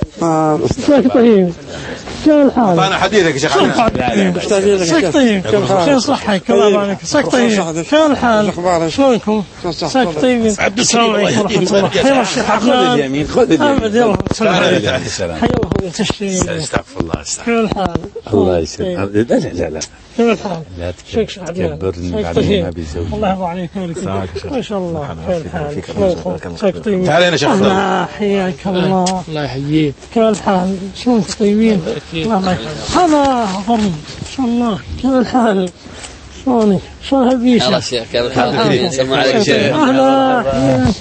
طيب كيف الحال؟ انا حديثك يا شيخ عبد الله. طيب كيف صحتك؟ الله يبارك فيك. طيب كيف الحال؟ شلونكم؟ ساك طيب. السلام عليكم ورحمة الله. خير الشيخ عبد اليمين خذ اليمين. يلا تعال السلام. حي الله تشريف. استغفر الله استغفر كيف الحال؟ الله يسلمك. لا لا لا لا كيف الحال؟ لا تكبرني بعد ما بزوجي. الله يرضى عليك ما شاء الله. كيف الحال؟ ساك طيب. تعال هنا شيخ عبد الله. حياك الله. الله يحييك. كيف الحال؟ شلونك طيبين؟ الله هذا ضرب ما شاء الله. كيف الحال؟ شلونك؟ شلون هالبيشة؟ الله الشيخ كيف الحال؟ سلموا عليك شيخ. أهلا حياك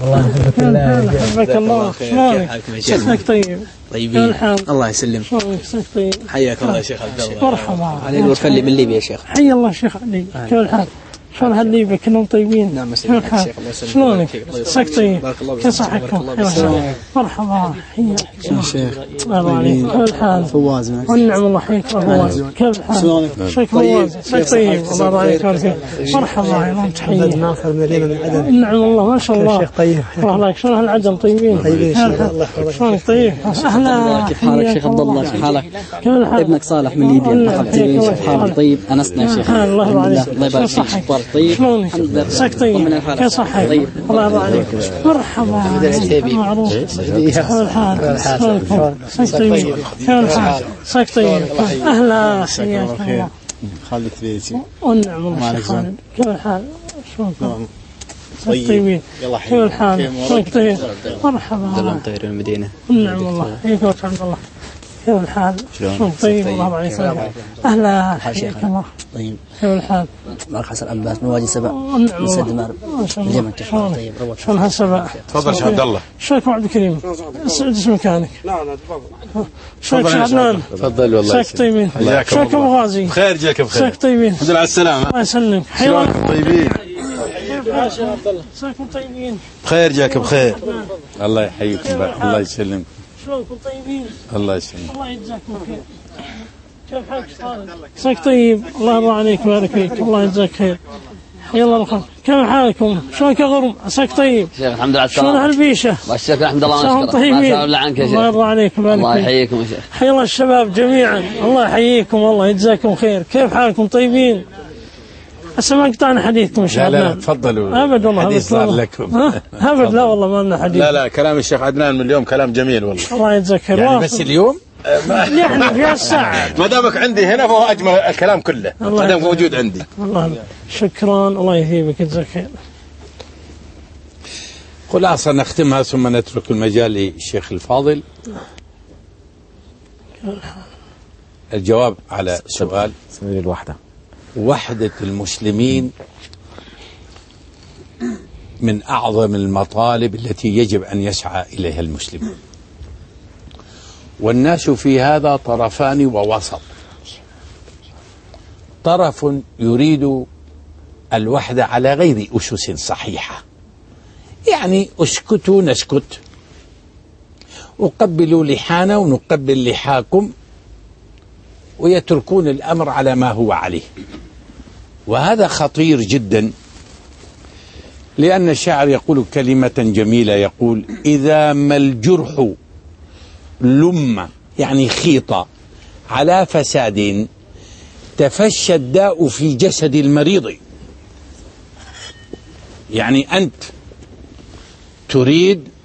الله. حبك الله. شلونك؟ شلونك طيب؟ طيبين. الله يسلم. شلونك؟ طيب. حياك الله يا شيخ عبد الله. مرحبا. علي الوفلي من ليبيا يا شيخ. حي الله شيخ علي. كيف الحال؟ شلون هالليبيا كلهم طيبين؟ نعم كيف الحال؟ شلونك؟ ساك طيب. كيف صحتكم؟ مرحبا. حياك شيخ. الله يرضى عليك. كيف الحال؟ فواز. والنعم الله حيك فواز. كيف الحال؟ شلونك؟ شيك فواز. ساك طيب. الله يرضى عليك. مرحبا. يلا تحيي. ناصر مدينة من عدن. النعم الله ما شاء الله. شيخ طيب. الله يبارك. شلون هالعجم طيبين؟ طيبين الله يحفظك. شلونك طيب؟ اهلا. كيف حالك شيخ عبد الله؟ كيف حالك؟ كيف الحال؟ ابنك صالح من ليبيا. كيف حالك؟ طيب انسنا يا شيخ. الله يرضى عليك. الله يبارك فيك. اخبارك طيب؟ شلونك؟ ساك طيب. كيف صحتك؟ طيب. الله يرضى عليك. مرحبا. معروف. كيف الحال؟ شلونكم؟ ساك طيب. كيف الحال؟ ساك طيب. اهلا. حياك الله. خالد بيتي. والنعم الله شيخ خالد. كيف الحال؟ شلونكم؟ طيبين. كيف الحال؟ شلونك طيب؟ مرحبا. الله طير المدينة. والنعم الله. كيف عبد الله؟ كيف الحال؟ شلون طيب الله عليك أهلا حياك الله. طيب كيف الحال؟ معك حسن عباس من وادي سبع من سد مارب اليمن. طيب شلون هالسبع؟ تفضل شيخ عبد الله. شلونك عبد الكريم؟ اسم مكانك. لا لا تفضل. شلونك شيخ عدنان؟ تفضل والله. شلونك طيبين؟ شلونك ابو غازي؟ بخير جاك بخير. شلونك طيبين؟ الحمد لله على السلامة. الله يسلمك. شلونكم طيبين؟ كيف حالك شيخ عبد الله؟ شلونكم طيبين؟ بخير جاك بخير. الله يحييكم الله يسلمك. شلونكم طيبين؟ الله يسلمك. الله يجزاكم خير. كيف حالك عساك طيب؟ الله يرضى عليك ويبارك فيك. الله يجزاك خير. يلا الخير. كيف حالكم؟ شلونك يا غرم؟ عساك طيب؟ شيخ الحمد لله على شلون السلامة. هالبيشة؟ والشيخ الحمد لله شلون ونشكره. طيبين؟ ما شاء الله عنك يا شيخ. الله يرضى عليك ويبارك فيك. الله يحييكم يا شيخ. حي الله الشباب جميعا. الله يحييكم والله يجزاكم خير. كيف حالكم طيبين؟ هسه ما قطعنا حديثكم ان شاء الله. لا لا تفضلوا. ابد والله حديث صار لكم. ابد لا والله ما لنا حديث. لا لا كلام الشيخ عدنان من اليوم كلام جميل والله. الله يجزاك خير. يعني بس اليوم؟ يعني في الساعة. ما دامك عندي هنا فهو اجمل الكلام كله. ما دامك موجود عندي. الله شكرا الله يثيبك يجزاك خير. خلاصة نختمها ثم نترك المجال للشيخ الفاضل. الجواب على سؤال سبيل الوحدة. وحدة المسلمين من أعظم المطالب التي يجب أن يسعى إليها المسلمون، والناس في هذا طرفان ووسط. طرف يريد الوحدة على غير أسس صحيحة، يعني اسكتوا نسكت، وقبلوا لحانا ونقبل لحاكم، ويتركون الأمر على ما هو عليه. وهذا خطير جدا، لأن الشاعر يقول كلمة جميلة، يقول إذا ما الجرح لم يعني خيط على فساد تفشى الداء في جسد المريض. يعني أنت تريد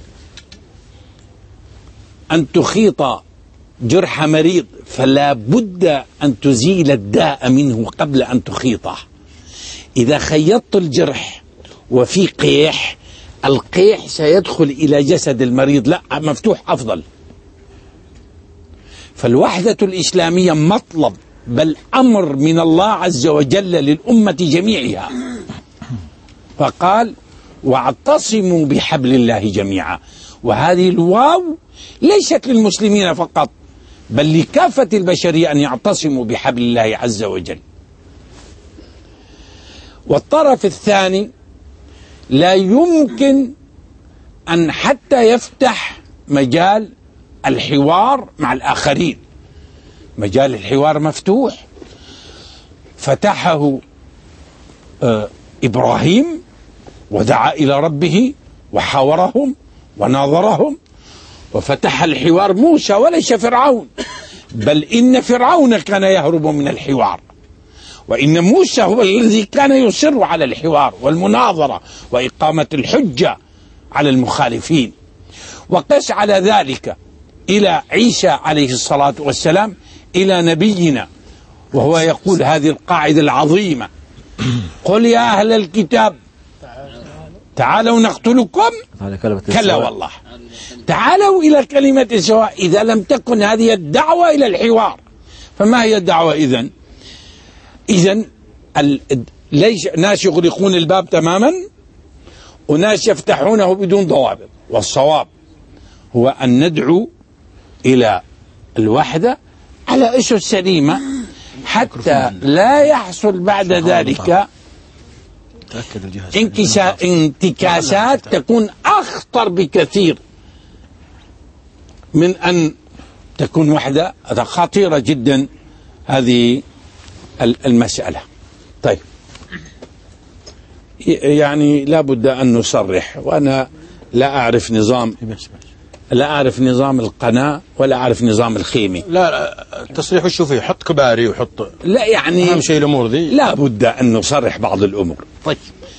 أن تخيط جرح مريض، فلا بد أن تزيل الداء منه قبل أن تخيطه. إذا خيطت الجرح وفي قيح، القيح سيدخل إلى جسد المريض، لا مفتوح أفضل. فالوحدة الإسلامية مطلب بل أمر من الله عز وجل للأمة جميعها، فقال واعتصموا بحبل الله جميعا. وهذه الواو ليست للمسلمين فقط، بل لكافة البشرية أن يعتصموا بحبل الله عز وجل. والطرف الثاني لا يمكن أن حتى يفتح مجال الحوار مع الآخرين. مجال الحوار مفتوح، فتحه آه إبراهيم ودعا إلى ربه وحاورهم وناظرهم، وفتح الحوار موسى وليس فرعون، بل إن فرعون كان يهرب من الحوار، وإن موسى هو الذي كان يصر على الحوار والمناظرة وإقامة الحجة على المخالفين. وقس على ذلك إلى عيسى عليه الصلاة والسلام، إلى نبينا، وهو يقول هذه القاعدة العظيمة: قل يا أهل الكتاب تعالوا نقتلكم. كلا والله، تعالوا إلى كلمة سواء. إذا لم تكن هذه الدعوة إلى الحوار، فما هي الدعوة إذن؟ إذن ليش ناس يغلقون الباب تماما وناس يفتحونه بدون ضوابط. والصواب هو أن ندعو إلى الوحدة على أسس سليمة، حتى لا يحصل بعد ذلك انتكاسات تكون أخطر بكثير من أن تكون وحدة. خطيرة جدا هذه المسألة. طيب، يعني لا بد أن نصرح، وأنا لا أعرف نظام لا أعرف نظام القناة ولا أعرف نظام الخيمة. لا, لا التصريح وشو فيه؟ حط كباري وحط، لا يعني أهم شيء الأمور ذي لا بد أن نصرح بعض الأمور. طيب،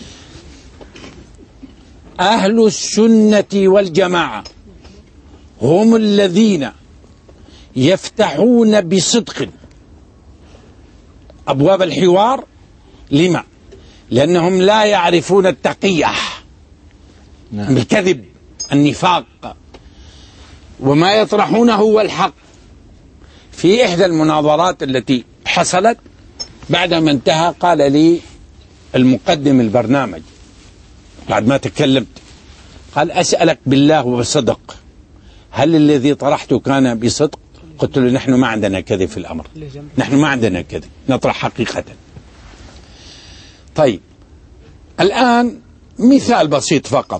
أهل السنة والجماعة هم الذين يفتحون بصدق أبواب الحوار. لما؟ لأنهم لا يعرفون التقية، الكذب، النفاق، وما يطرحونه هو الحق. في إحدى المناظرات التي حصلت بعدما انتهى قال لي المقدم البرنامج بعد ما تكلمت، قال أسألك بالله وبصدق هل الذي طرحته كان بصدق؟ قلت له نحن ما عندنا كذب في الأمر، نحن ما عندنا كذب، نطرح حقيقة. طيب الآن مثال بسيط فقط،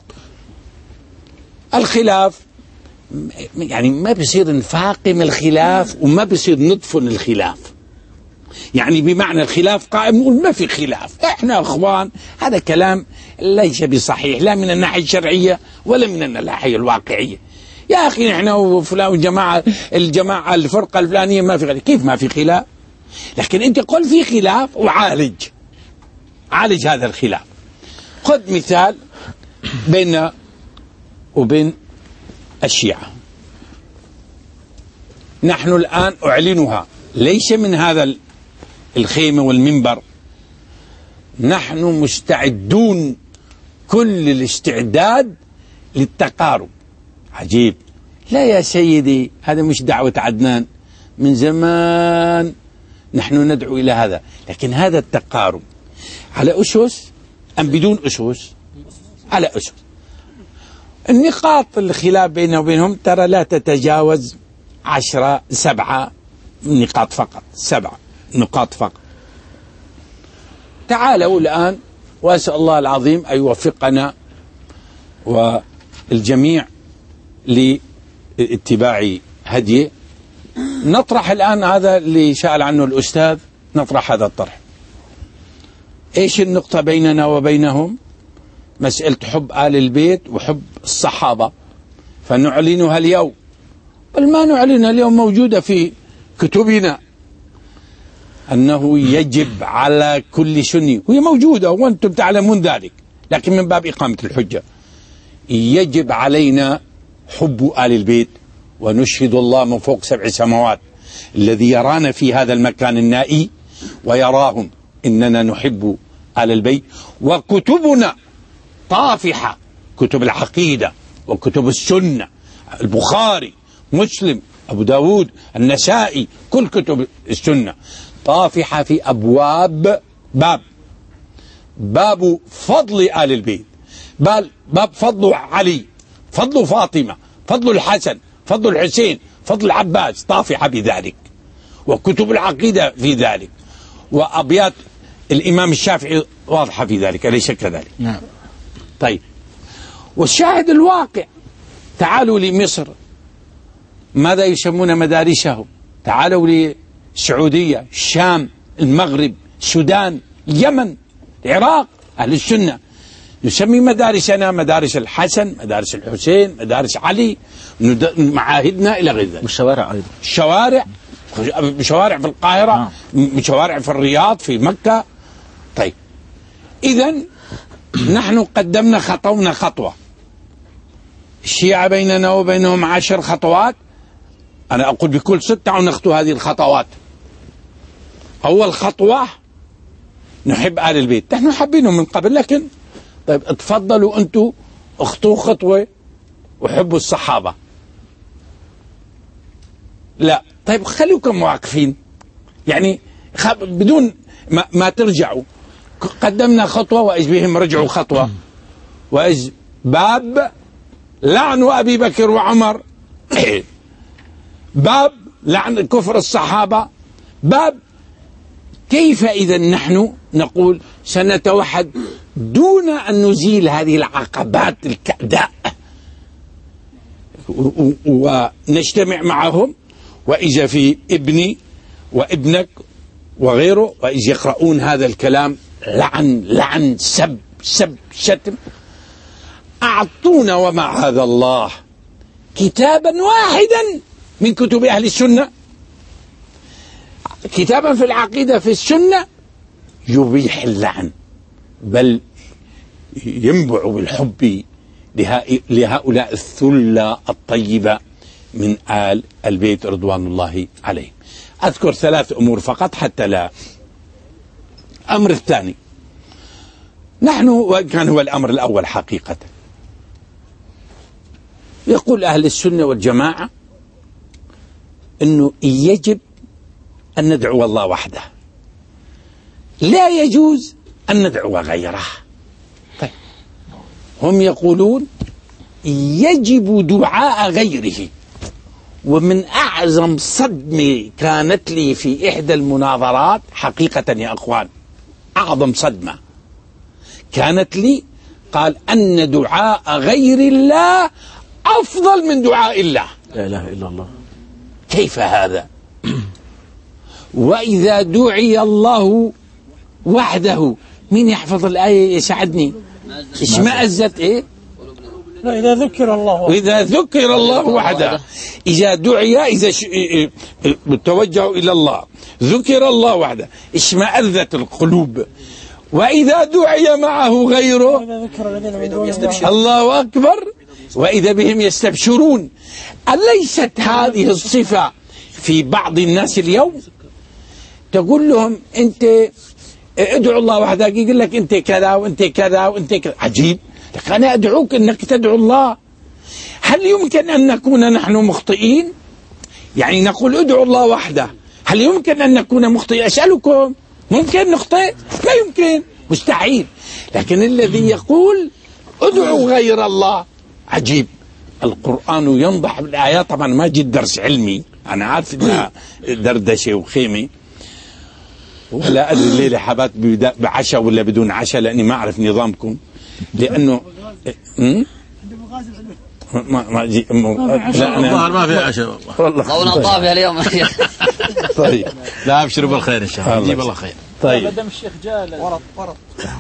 الخلاف يعني ما بيصير نفاقم الخلاف وما بيصير ندفن الخلاف، يعني بمعنى الخلاف قائم نقول ما في خلاف، احنا اخوان، هذا كلام ليس بصحيح لا من الناحية الشرعية ولا من الناحية الواقعية. يا أخي نحن وفلان والجماعة الجماعة الفرقة الفلانية ما في خلاف، كيف ما في خلاف؟ لكن أنت قل في خلاف وعالج، عالج هذا الخلاف. خذ مثال بين وبين الشيعة، نحن الآن أعلنها ليس من هذا الخيمة والمنبر، نحن مستعدون كل الاستعداد للتقارب. عجيب، لا يا سيدي هذا مش دعوة عدنان، من زمان نحن ندعو إلى هذا، لكن هذا التقارب على أسس أم بدون أسس؟ على أسس. النقاط الخلاف بيننا وبينهم ترى لا تتجاوز عشرة سبعة نقاط فقط، سبعة نقاط فقط. تعالوا الآن وأسأل الله العظيم أن يوفقنا والجميع لاتباع هديه. نطرح الآن هذا اللي سأل عنه الأستاذ، نطرح هذا الطرح. إيش النقطة بيننا وبينهم؟ مسألة حب آل البيت وحب الصحابة، فنعلنها اليوم، بل ما نعلنها اليوم موجودة في كتبنا أنه يجب على كل سني، وهي موجودة وأنتم تعلمون ذلك، لكن من باب إقامة الحجة يجب علينا حب آل البيت، ونشهد الله من فوق سبع سماوات الذي يرانا في هذا المكان النائي ويراهم إننا نحب آل البيت. وكتبنا طافحة، كتب العقيدة وكتب السنة، البخاري، مسلم، أبو داود، النسائي، كل كتب السنة طافحة في أبواب، باب باب فضل آل البيت، بل باب فضل علي، فضل فاطمة، فضل الحسن، فضل الحسين، فضل العباس، طافحة بذلك، وكتب العقيدة في ذلك، وأبيات الإمام الشافعي واضحة في ذلك، أليس كذلك؟ نعم. طيب، والشاهد الواقع، تعالوا لمصر ماذا يسمون مدارسهم؟ تعالوا للسعودية، الشام، المغرب، السودان، اليمن، العراق، أهل السنة نسمي مدارسنا مدارس الحسن، مدارس الحسين، مدارس علي، معاهدنا إلى غير ذلك. والشوارع أيضا، الشوارع، شوارع في القاهرة، شوارع في الرياض، في مكة. طيب إذن نحن قدمنا خطونا خطوة، الشيعة بيننا وبينهم عشر خطوات، أنا أقول بكل صدق تعالوا نخطو هذه الخطوات. أول خطوة نحب آل البيت، نحن حابينهم من قبل، لكن طيب اتفضلوا أنتوا اخطوا خطوة وحبوا الصحابة. لا، طيب خليكم واقفين، يعني بدون ما, ما ترجعوا. قدمنا خطوة وإذ بهم رجعوا خطوة، وإذ باب لعن أبي بكر وعمر، باب لعن كفر الصحابة، باب كيف إذا نحن نقول سنتوحد دون أن نزيل هذه العقبات الكأداء ونجتمع معهم، وإذا في ابني وابنك وغيره وإذ يقرؤون هذا الكلام لعن لعن سب سب شتم، أعطونا ومع هذا الله كتابا واحدا من كتب أهل السنة، كتابا في العقيدة في السنة يبيح اللعن، بل ينبع بالحب لهؤلاء الثلة الطيبة من آل البيت رضوان الله عليهم. أذكر ثلاث أمور فقط حتى لا. أمر الثاني، نحن وإن كان هو الأمر الأول حقيقة، يقول أهل السنة والجماعة أنه يجب أن ندعو الله وحده، لا يجوز أن ندعو غيره. طيب هم يقولون يجب دعاء غيره. ومن أعظم صدمة كانت لي في إحدى المناظرات حقيقة يا أخوان، أعظم صدمة كانت لي، قال أن دعاء غير الله أفضل من دعاء الله. لا إله إلا الله. كيف هذا؟ وإذا دعي الله وحده، مين يحفظ الآية يساعدني؟ اشمأزت إيه؟ إذا ذكر الله وحده. إذا ذكر الله وحده، إذا دعي، إذا ش... توجهوا إلى الله، ذكر الله وحده، اشمأزت القلوب. وإذا دعي معه غيره، الله أكبر، وإذا بهم يستبشرون. أليست هذه الصفة في بعض الناس اليوم؟ تقول لهم أنت ادعو الله وحده، يقول لك أنت كذا وأنت كذا وأنت كذا. عجيب، لك أنا أدعوك أنك تدعو الله. هل يمكن أن نكون نحن مخطئين؟ يعني نقول ادعو الله وحده، هل يمكن أن نكون مخطئين؟ أسألكم، ممكن نخطئ؟ لا يمكن، مستحيل. لكن الذي يقول ادعو غير الله، عجيب. القرآن ينضح بالآيات. طبعا ما جيت درس علمي، أنا عارف إنها دردشة وخيمة، ولا أدري الليلة حبات بعشاء ولا بدون عشاء، لأني ما أعرف نظامكم. لأنه ما ما جي لا أنا ما في عشاء والله قولا طافي اليوم. طيب لا أبشروا بالخير إن شاء الله، جيب الله خير. طيب مدام الشيخ جاء ورط ورط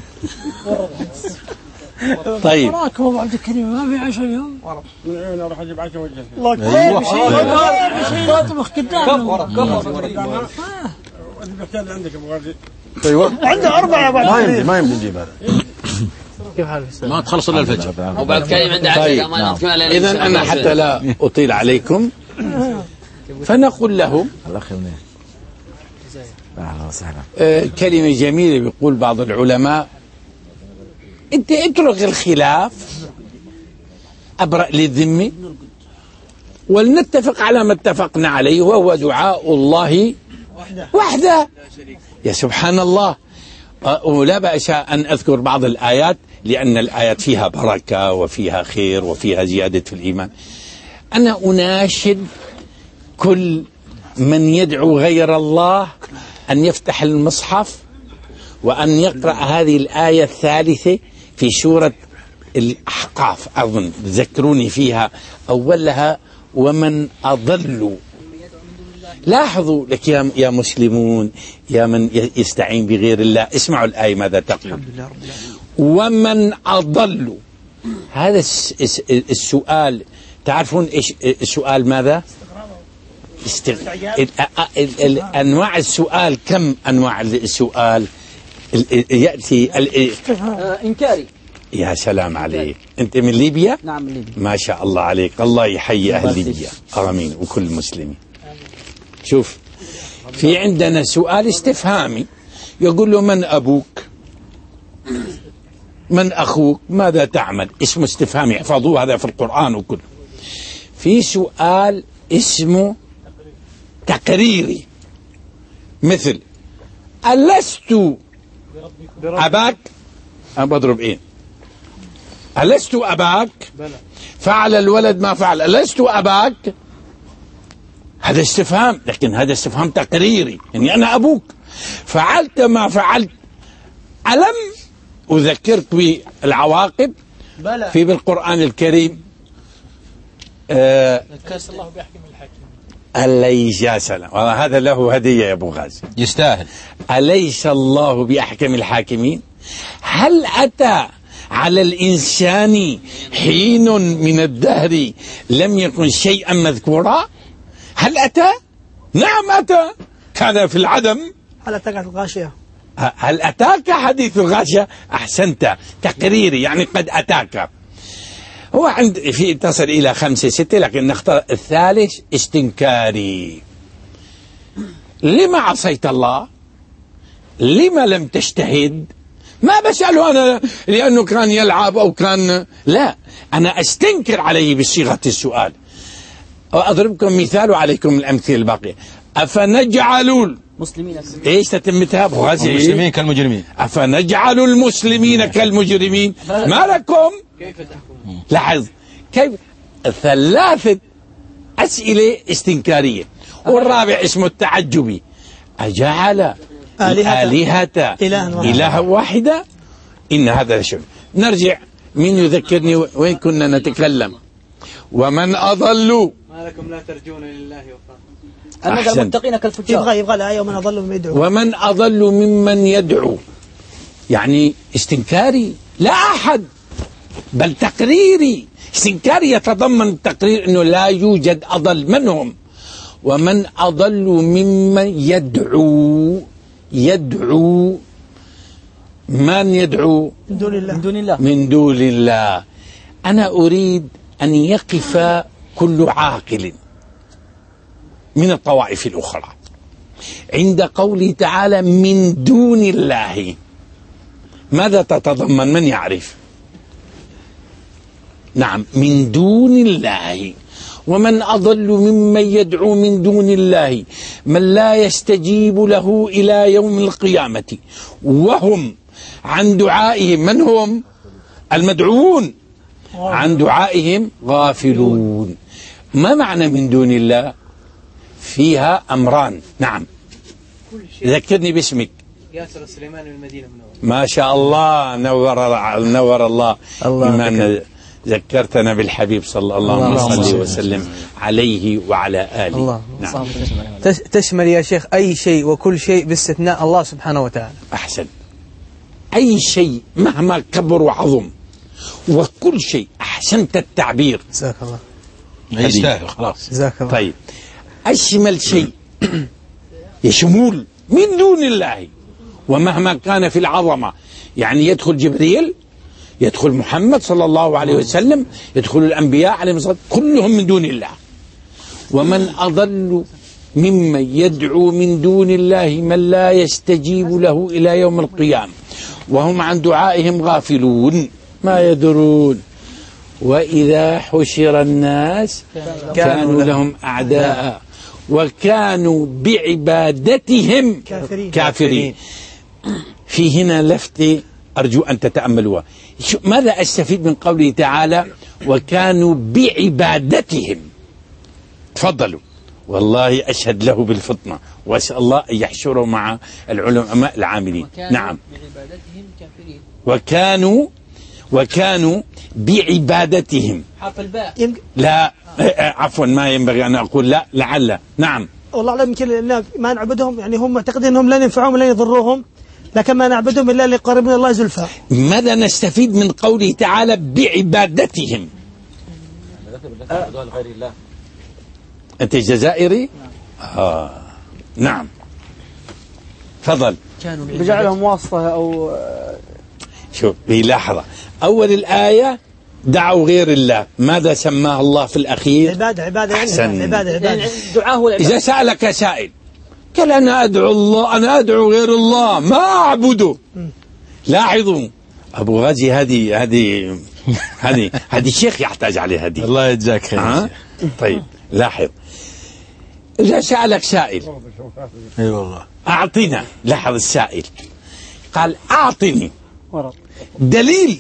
طيب وراكم ابو عبد الكريم ما في عشاء اليوم. ورط من عيون اروح اجيب عشاء وجهه. الله اكبر. تطبخ قدامنا. ورط المكان اللي عندك ابو غازي. ايوه عنده اربعه بعد. ما يمدي ما يمدي نجيب هذا. كيف حالك؟ ما تخلص الا الفجر. وبعد كريم عنده عشاء ما نتكلم. إذا أنا حتى لا أطيل عليكم فنقول لهم آه كلمة جميلة. بيقول بعض العلماء أنت اترك الخلاف، أبرأ للذمة، ولنتفق على ما اتفقنا عليه، وهو دعاء الله وحده. يا سبحان الله. ولا بأس أن أذكر بعض الآيات، لأن الآيات فيها بركة وفيها خير وفيها زيادة في الإيمان. أنا أناشد كل من يدعو غير الله أن يفتح المصحف وأن يقرأ هذه الآية الثالثة في سورة الأحقاف، أظن ذكروني فيها أولها: ومن أضل. لاحظوا لك يا يا مسلمون، يا من يستعين بغير الله، اسمعوا الآية ماذا تقول: ومن أضل. هذا السؤال، تعرفون إيش السؤال ماذا؟ استغ... ال... ال... ال... أنواع السؤال، كم أنواع السؤال يأتي ال... إنكاري. يا سلام عليك. أنت من ليبيا؟ نعم من ليبيا. ما شاء الله عليك، الله يحيي أهل ليبيا. آمين. وكل مسلمين. شوف، في عندنا سؤال استفهامي يقول له: من أبوك؟ من أخوك؟ ماذا تعمل؟ اسمه استفهامي، احفظوه، هذا في القرآن وكله. في سؤال اسمه تقريري، مثل: ألست أباك؟ أنا بضرب إيه؟ ألست أباك؟ فعل الولد ما فعل، ألست أباك؟ هذا استفهام، لكن هذا استفهام تقريري، يعني أنا أبوك، فعلت ما فعلت. ألم أذكرك بالعواقب في بالقرآن الكريم؟ آه كاس الله بيحكم الحاكم. أليس، يا سلام، هذا له هدية يا أبو غازي، يستاهل. أليس الله بأحكم الحاكمين؟ هل أتى على الإنسان حين من الدهر لم يكن شيئا مذكورا؟ هل أتى؟ نعم أتى، كان في العدم. هل أتاك الغاشية؟ هل أتاك حديث الغاشية؟ أحسنت، تقريري، يعني قد أتاك. هو عند في تصل إلى خمسة ستة، لكن نختار الثالث استنكاري. لما عصيت الله؟ لما لم تجتهد؟ ما بسأله أنا لأنه كان يلعب أو كان، لا، أنا أستنكر عليه بصيغة السؤال. وأضربكم مثال وعليكم الأمثلة الباقية. أفنجعل مسلمين ايش تتمتها ابو غازي؟ المسلمين كالمجرمين. افنجعل المسلمين كالمجرمين ما لكم كيف تحكمون. لاحظ كيف ثلاثة أسئلة استنكارية. والرابع اسمه التعجبي، أجعل آلهة, آلهة إلها واحدة إن هذا لشيء. نرجع، مين يذكرني وين كنا نتكلم؟ ومن أضل ما لكم لا ترجون لله وقارا. أن المتقين كالفجار. يبغى يبغى الآية ومن أضل ممن يدعو. ومن أضل ممن يدعو، يعني استنكاري لا أحد، بل تقريري. استنكاري يتضمن التقرير أنه لا يوجد أضل. من هم؟ ومن أضل ممن يدعو. يدعو من يدعو؟ من دون الله. من دون الله. من دون الله. أنا أريد أن يقف كل عاقل من الطوائف الأخرى عند قوله تعالى من دون الله، ماذا تتضمن؟ من يعرف؟ نعم، من دون الله. ومن أضل ممن يدعو من دون الله من لا يستجيب له إلى يوم القيامة وهم عن دعائهم، من هم؟ المدعوون، عن دعائهم غافلون. ما معنى من دون الله؟ فيها أمران. نعم، ذكرني باسمك. ياسر سليمان من المدينة المنورة. ما شاء الله، نور نور الله. بما ذكرتنا بالحبيب صلى الله عليه وسلم عليه وعلى آله. الله. نعم. تشمل يا شيخ أي شيء وكل شيء باستثناء الله سبحانه وتعالى. أحسن. أي شيء مهما كبر وعظم، وكل شيء. أحسنت التعبير. جزاك الله. يستاهل خلاص. جزاك الله. طيب، أشمل شيء يشمول من دون الله، ومهما كان في العظمة، يعني يدخل جبريل، يدخل محمد صلى الله عليه وسلم، يدخل الأنبياء عليهم الصلاة، كلهم من دون الله. ومن أضل ممن يدعو من دون الله من لا يستجيب له إلى يوم القيامة وهم عن دعائهم غافلون ما يدرون. وإذا حشر الناس كانوا لهم أعداء وكانوا بعبادتهم كافرين, كافرين. في هنا لفتة أرجو أن تتأملوها. ماذا أستفيد من قوله تعالى وكانوا بعبادتهم؟ تفضلوا. والله أشهد له بالفطنة، وأسأل الله أن يحشره مع العلماء العاملين. نعم، بعبادتهم كافرين. وكانوا وكانوا بعبادتهم. حرف الباء. لا عفوا، ما ينبغي أن أقول لا، لعل. نعم، والله أعلم، يمكن ما نعبدهم، يعني هم معتقدين أنهم لن ينفعهم ولن يضروهم، لكن ما نعبدهم إلا ليقربنا الله زلفى. ماذا نستفيد من قوله تعالى بعبادتهم؟ غير الله. أنت جزائري؟ آه. نعم، تفضل. بجعلهم واسطة أو شوف بلحظة، أول الآية دعوا غير الله، ماذا سماه الله في الأخير؟ عبادة. عبادة يعني أحسن. عبادة عبادة. دعاء هو العبادة. إذا سألك سائل قال أنا أدعو الله، أنا أدعو غير الله ما أعبده. لاحظوا أبو غازي، هذه هذه هذه هذه الشيخ يحتاج عليه هذه. الله يجزاك خير. أه؟ طيب لاحظ، إذا سألك سائل اي والله أعطنا، لاحظ السائل قال أعطني دليل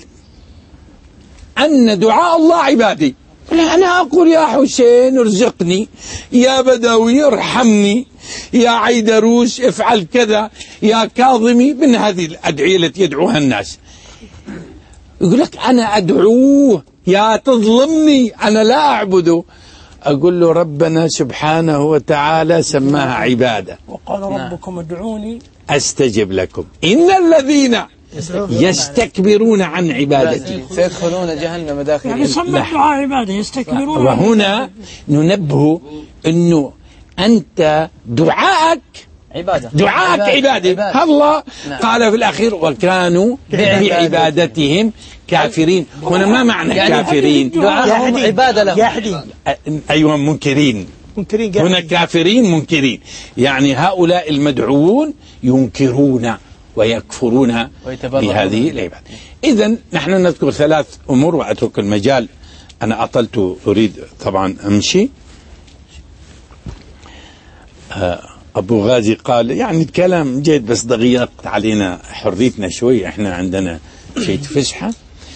أن دعاء الله عبادي. أنا أقول يا حسين ارزقني، يا بدوي ارحمني، يا عيدروس افعل كذا، يا كاظمي، من هذه الأدعية التي يدعوها الناس. يقول لك أنا أدعوه، يا تظلمني أنا لا أعبده. أقول له ربنا سبحانه وتعالى سماها عبادة، وقال ربكم ادعوني أستجب لكم إن الذين يستكبرون عن عبادتي سيدخلون جهنم داخلين. يعني سمى الدعاء عبادة يستكبرون. وهنا ننبه أنه أنت دعاءك عبادة، دعاءك عبادة, عبادة. الله نعم. قال في الأخير وكانوا بعبادتهم كافرين. هنا ما معنى يعني كافرين؟ دعاءهم عبادة لهم. أيوة منكرين. منكرين هنا كافرين منكرين، يعني هؤلاء المدعوون ينكرون ويكفرون بهذه العبادة. إذن نحن نذكر ثلاث أمور وأترك المجال، أنا أطلت أريد طبعا أمشي. آه أبو غازي قال يعني الكلام جيد بس ضيقت علينا حريتنا شوي، إحنا عندنا شيء فسحة.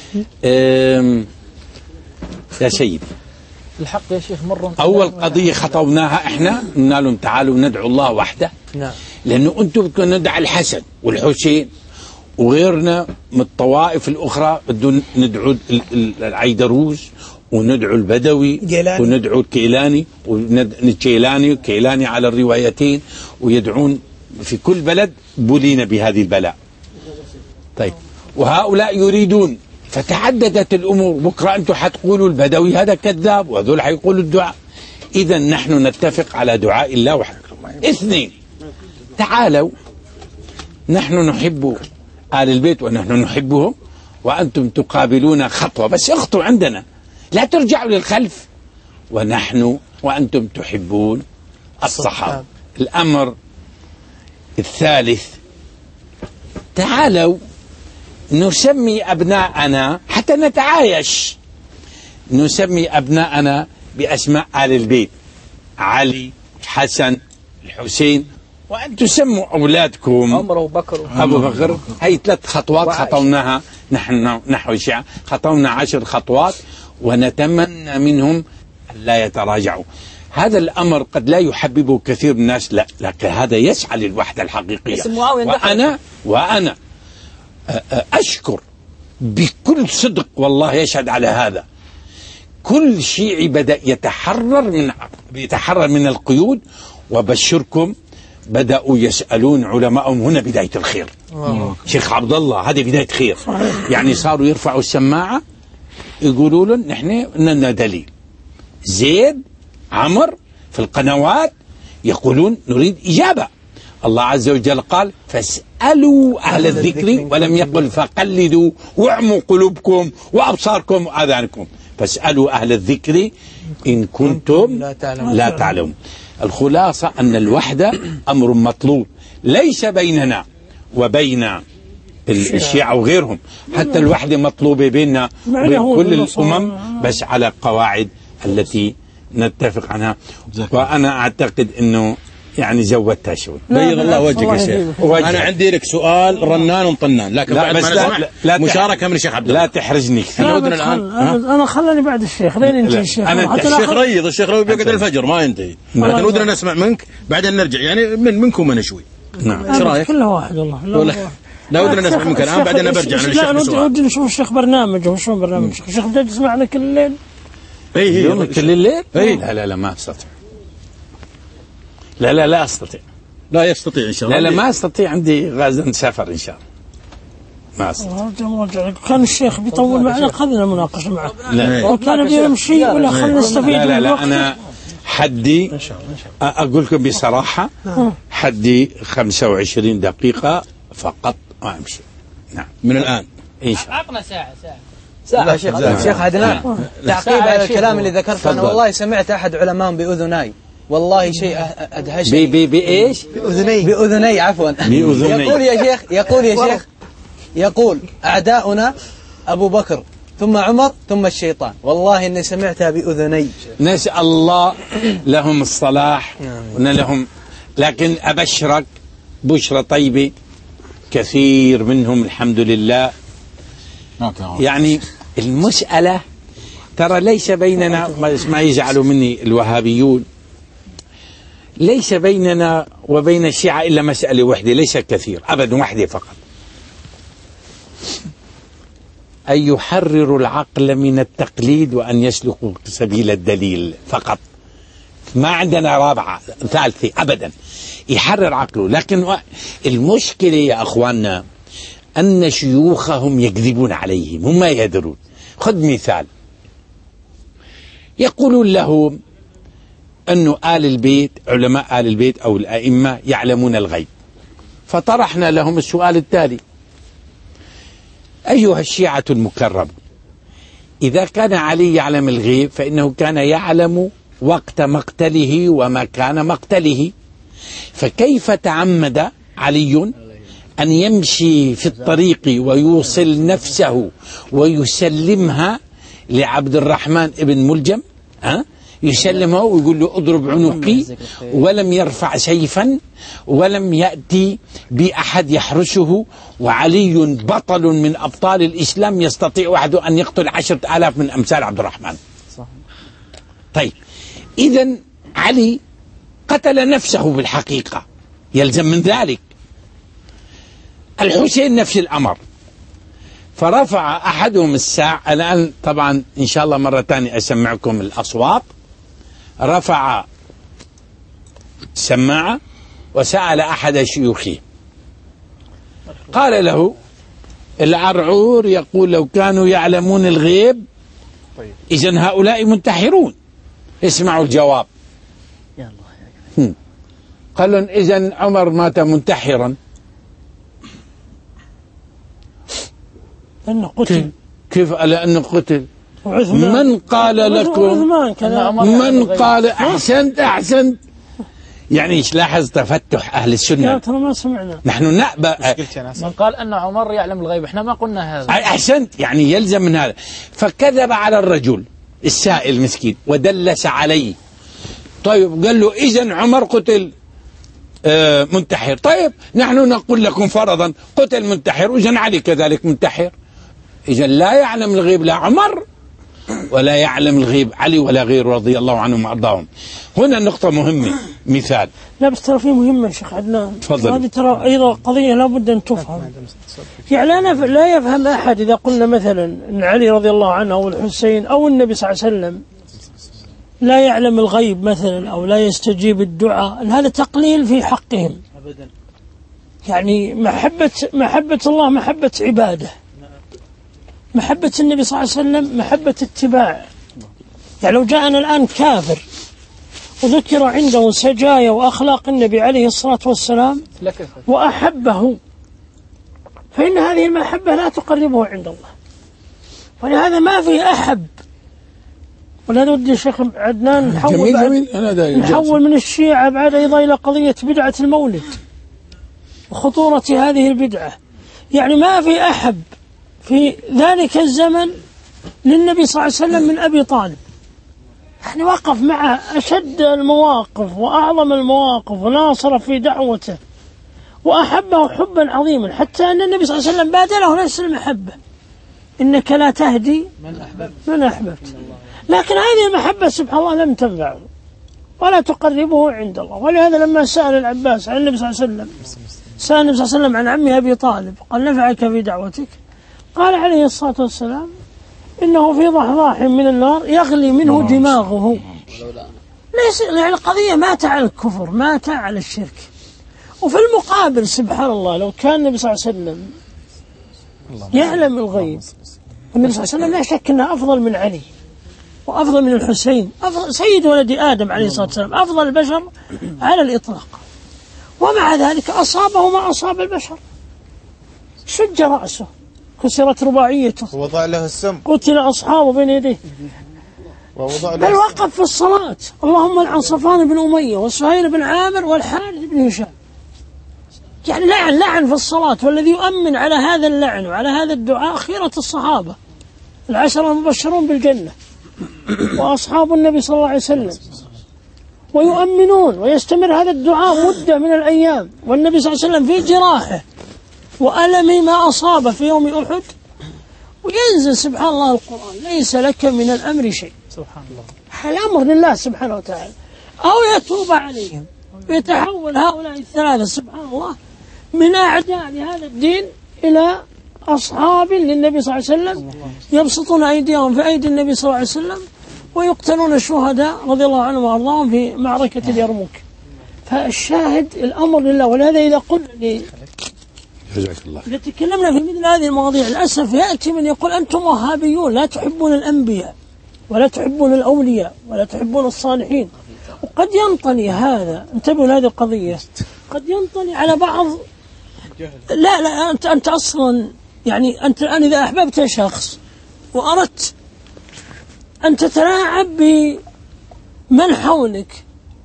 يا سيدي الحق يا شيخ مرة أول قضية خطوناها إحنا قلنا لهم تعالوا ندعو الله وحده. نعم. لأنه أنتم بدكم ندعو الحسن والحسين وغيرنا من الطوائف الأخرى، بدون ندعو العيدروس وندعو البدوي جيلاني. وندعو الكيلاني والكيلاني كيلاني على الروايتين، ويدعون في كل بلد بلين بهذه البلاء. طيب وهؤلاء يريدون، فتعددت الأمور. بكرة أنتم حتقولوا البدوي هذا كذاب وهذول حيقولوا الدعاء. إذا نحن نتفق على دعاء الله وحده. اثنين، تعالوا نحن نحب آل البيت ونحن نحبهم، وأنتم تقابلون خطوة بس اخطوا عندنا، لا ترجعوا للخلف. ونحن وأنتم تحبون الصحابة. الأمر الثالث، تعالوا نسمي أبناءنا حتى نتعايش، نسمي أبناءنا بأسماء آل البيت، علي، حسن، الحسين، وأن تسموا أولادكم عمر وبكر أبو بكر. هي ثلاث خطوات خطوناها نحن نحو الشيعة، خطونا عشر خطوات ونتمنى منهم لا يتراجعوا. هذا الأمر قد لا يحببه كثير من الناس، لا، لكن هذا يسعى للوحدة الحقيقية. وأنا وأنا أشكر بكل صدق، والله يشهد على هذا، كل شيعي بدأ يتحرر من يتحرر من القيود. وبشركم بدأوا يسألون علماءهم، هنا بداية الخير. أوه. شيخ عبد الله هذه بداية خير. يعني صاروا يرفعوا السماعة يقولوا لهم نحن لنا دليل. زيد عمر في القنوات يقولون نريد إجابة. الله عز وجل قال فاسألوا أهل الذكر، ولم يقل فقلدوا واعموا قلوبكم وأبصاركم وآذانكم. فاسألوا أهل الذكر إن كنتم لا تعلمون. الخلاصة أن الوحدة أمر مطلوب، ليس بيننا وبين الشيعة وغيرهم، حتى الوحدة مطلوبة بيننا وبين كل الأمم، بس على قواعد التي نتفق عنها. وأنا أعتقد أنه يعني زودتها شوي. بيض الله وجهك يا شيخ. أنا عندي لك سؤال رنان ومطنان، لكن لا بعد بس ما لا نسمع لا مشاركة من الشيخ عبد الله. لا تحرجني. احنا ودنا الآن أنا, أنا خلاني بعد الشيخ لين ينتهي الشيخ. أنا الشيخ ريض، الشيخ ريض بيقعد الفجر ما ينتهي، لكن ودنا نسمع منك بعدين نرجع، يعني من منكم أنا شوي. نعم. ايش رايك؟ كله واحد والله. لا, لا ودنا نسمع منك الآن بعدين برجع على الشيخ بسؤال. لا ودي نشوف الشيخ برنامجه وشلون برنامج الشيخ بدأ يسمعنا كل الليل. اي يوم كل الليل؟ اي لا لا لا ما استطيع. لا لا لا استطيع. لا يستطيع إن شاء الله. لا لا ما استطيع، عندي غازن سفر إن شاء الله. ما استطيع. كان الشيخ بيطول معنا خلينا مناقشة معه. لا. وكان بيمشي ولا خلينا نستفيد. لا لا لا أنا حدي أقول لكم بصراحة، حدي خمسة وعشرين دقيقة فقط وأمشي. نعم من الآن إن شاء الله. عقنا ساعة ساعة. ساعة شيخ شيخ عدنان، تعقيب على الكلام اللي ذكرته. أنا والله سمعت أحد علماء بأذناي، والله شيء أدهشني. بي بي بإيش؟ بأذني بأذني عفوا. بأذني. يقول يا شيخ يقول يا شيخ يقول أعداؤنا أبو بكر ثم عمر ثم الشيطان. والله إني سمعتها بأذني. نسأل الله لهم الصلاح ولهم، لكن أبشرك بشرة طيبة، كثير منهم الحمد لله. يعني المسألة ترى ليس بيننا، ما يزعلوا مني الوهابيون، ليس بيننا وبين الشيعة إلا مسألة واحدة، ليس كثير أبدا، واحدة فقط، أن يحرروا العقل من التقليد وأن يسلكوا سبيل الدليل فقط. ما عندنا رابعة ثالثة أبدا، يحرر عقله. لكن المشكلة يا أخواننا أن شيوخهم يكذبون عليهم، هم ما يدرون. خذ مثال، يقولون لهم أنه آل البيت، علماء آل البيت أو الأئمة يعلمون الغيب، فطرحنا لهم السؤال التالي: أيها الشيعة المكرم، إذا كان علي يعلم الغيب فإنه كان يعلم وقت مقتله ومكان مقتله، فكيف تعمد علي أن يمشي في الطريق ويوصل نفسه ويسلمها لعبد الرحمن ابن ملجم؟ أه؟ يسلمه ويقول له اضرب عنقي، ولم يرفع سيفا ولم يأتي بأحد يحرسه، وعلي بطل من أبطال الإسلام يستطيع وحده أن يقتل عشرة آلاف من أمثال عبد الرحمن. طيب إذا علي قتل نفسه بالحقيقة، يلزم من ذلك. الحسين نفس الأمر، فرفع أحدهم الساعة. الآن طبعا إن شاء الله مرة ثانية أسمعكم الأصوات. رفع السماعة وسأل أحد شيوخه، قال له العرعور يقول لو كانوا يعلمون الغيب إذن هؤلاء منتحرون. اسمعوا الجواب. قال لهم إذن عمر مات منتحرا. أنه قتل. كيف على أنه قتل؟ من قال لكم من قال أحسنت أحسنت. يعني ايش لاحظ تفتح أهل السنة. ما سمعنا. نحن نأبى. من قال أن عمر يعلم الغيب، احنا ما قلنا هذا. أحسنت، يعني يلزم من هذا. فكذب على الرجل السائل المسكين ودلس عليه. طيب قال له إذن عمر قتل آه منتحر. طيب نحن نقول لكم فرضا قتل منتحر، وإذن علي كذلك منتحر. إذن لا يعلم الغيب لا عمر ولا يعلم الغيب علي ولا غيره رضي الله عنهم وأرضاهم. هنا نقطة مهمة مثال. لا بس ترى في مهمة شيخ عدنان. تفضل. هذه ترى أيضا قضية لابد أن تفهم. يعني أنا لا يفهم أحد إذا قلنا مثلا أن علي رضي الله عنه أو الحسين أو النبي صلى الله عليه وسلم لا يعلم الغيب مثلا أو لا يستجيب الدعاء، هذا تقليل في حقهم. أبدا. يعني محبة محبة الله محبة عبادة، محبة النبي صلى الله عليه وسلم محبة اتباع. يعني لو جاءنا الآن كافر وذكر عنده سجايا وأخلاق النبي عليه الصلاة والسلام وأحبه، فإن هذه المحبة لا تقربه عند الله. ولهذا ما في أحب. ولهذا ودي الشيخ عدنان نحول, نحول من الشيعة بعد أيضا إلى قضية بدعة المولد وخطورة هذه البدعة. يعني ما في أحب في ذلك الزمن للنبي صلى الله عليه وسلم من أبي طالب. يعني وقف مع أشد المواقف وأعظم المواقف وناصر في دعوته وأحبه حبا عظيما، حتى أن النبي صلى الله عليه وسلم بادله نفس المحبة، إنك لا تهدي من أحببت, من أحببت. لكن هذه المحبة سبحان الله لم تنفعه ولا تقربه عند الله. ولهذا لما سأل العباس عن النبي صلى الله عليه وسلم، سأل النبي صلى الله عليه وسلم عن عمه أبي طالب، قال نفعك في دعوتك؟ قال عليه الصلاة والسلام إنه في ضحضاح من النار يغلي منه دماغه. ليس يعني القضية مات على الكفر، مات على الشرك. وفي المقابل سبحان الله لو كان النبي صلى الله عليه وسلم يعلم الغيب، النبي صلى الله عليه وسلم لا شك أنه أفضل من علي وأفضل من الحسين، أفضل سيد ولد آدم عليه الصلاة والسلام، أفضل البشر على الإطلاق. ومع ذلك أصابه ما أصاب البشر، شج رأسه، كسرت رباعيته، ووضع له السم، قتل أصحابه بين يديه، بل وقف في الصلاة اللهم لعن صفوان بن أمية وسهيل بن عامر والحارث بن هشام. يعني لعن لعن في الصلاة، والذي يؤمن على هذا اللعن وعلى هذا الدعاء خيرة الصحابة العشرة المبشرون بالجنة وأصحاب النبي صلى الله عليه وسلم، ويؤمنون ويستمر هذا الدعاء مدة من الأيام، والنبي صلى الله عليه وسلم في جراحه وألم ما أصاب في يوم أحد، وينزل سبحان الله القرآن ليس لك من الأمر شيء. سبحان الله، الأمر لله سبحانه وتعالى، أو يتوب عليهم ويتحول هؤلاء الثلاثة سبحان الله من أعداء لهذا الدين إلى أصحاب للنبي صلى الله عليه وسلم يبسطون أيديهم في أيدي النبي صلى الله عليه وسلم ويقتلون الشهداء رضي الله عنهم وأرضاهم في معركة اليرموك. فالشاهد الأمر لله. ولهذا إذا قلنا لي إذا تكلمنا في مثل هذه المواضيع للأسف يأتي من يقول أنتم وهابيون لا تحبون الأنبياء ولا تحبون الأولياء ولا تحبون الصالحين. وقد ينطلي هذا، انتبهوا لهذه القضية، قد ينطلي على بعض. لا لا أنت أنت أصلا يعني أنت الآن إذا أحببت شخص وأردت أن تتلاعب بمن حولك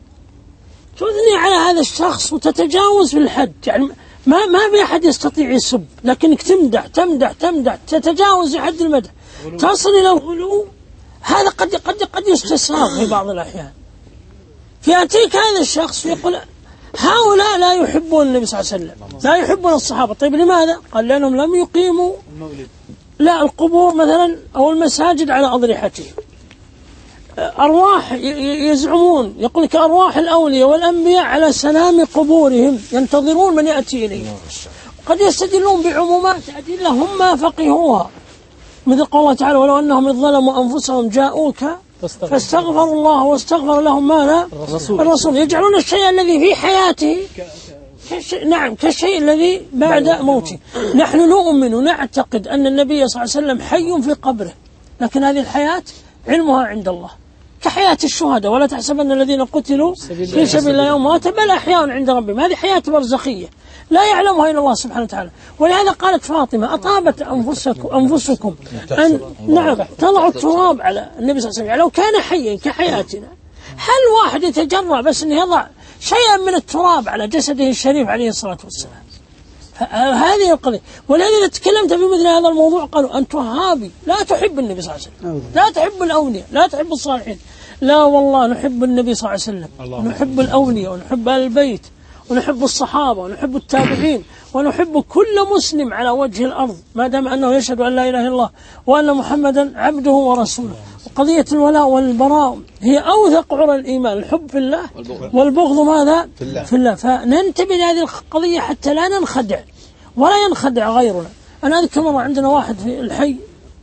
تثني على هذا الشخص وتتجاوز بالحد، يعني ما ما في أحد يستطيع يسب، لكنك تمدح تمدح تمدح تتجاوز حد المدح، تصل إلى الغلو هذا قد قد قد يستساغ في بعض الأحيان. فيأتيك هذا الشخص ويقول هؤلاء لا يحبون النبي صلى الله عليه وسلم، لا يحبون الصحابة. طيب لماذا؟ قال لأنهم لم يقيموا لا القبور مثلا أو المساجد على أضرحتهم. أرواح يزعمون يقول لك أرواح الأولياء والأنبياء على سلام قبورهم ينتظرون من يأتي إليهم. قد يستدلون بعمومات أدلة هم ما فقهوها، مثل قول الله تعالى ولو أنهم إذ ظلموا أنفسهم جاءوك فاستغفروا الله واستغفر لهم ماذا؟ الرسول. الرسول يجعلون الشيء الذي في حياته كشيء نعم كالشيء الذي بعد موته. نحن نؤمن ونعتقد أن النبي صلى الله عليه وسلم حي في قبره، لكن هذه الحياة علمها عند الله كحياة الشهداء، ولا تحسبن الذين قتلوا في سبيل الله يوم مات بل أحياء عند ربهم. هذه حياة برزخية لا يعلمها إلا الله سبحانه وتعالى. ولهذا قالت فاطمة أطابت أنفسكم, أنفسكم أن نعم تضعوا التراب على النبي صلى الله عليه وسلم لو كان حيا كحياتنا. هل واحد يتجرأ بس أن يضع شيئا من التراب على جسده الشريف عليه الصلاة والسلام؟ هذه القضية. ولهذا تكلمت في مثل هذا الموضوع قالوا أنت وهابي لا تحب النبي صلى الله عليه وسلم، لا تحب الأولياء، لا تحب الصالحين. لا والله نحب النبي صلى الله عليه وسلم، نحب الأولياء ونحب آل البيت ونحب الصحابة ونحب التابعين ونحب كل مسلم على وجه الأرض ما دام أنه يشهد أن لا إله إلا الله وأن محمدا عبده ورسوله. وقضية الولاء والبراء هي أوثق عرى الإيمان، الحب في الله والبغض ماذا؟ في الله. في الله. فننتبه لهذه القضية حتى لا ننخدع ولا ينخدع غيرنا. أنا أذكر مرة عندنا واحد في الحي،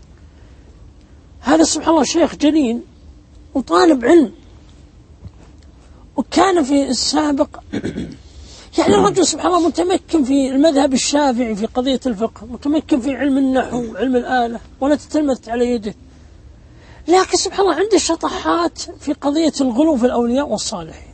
هذا سبحان الله شيخ جليل وطالب علم، وكان في السابق يعني الرجل سبحان الله متمكن في المذهب الشافعي في قضية الفقه، متمكن في علم النحو علم الآلة ولا تتلمذت على يده، لكن سبحان الله عنده شطحات في قضية الغلو في الأولياء والصالحين.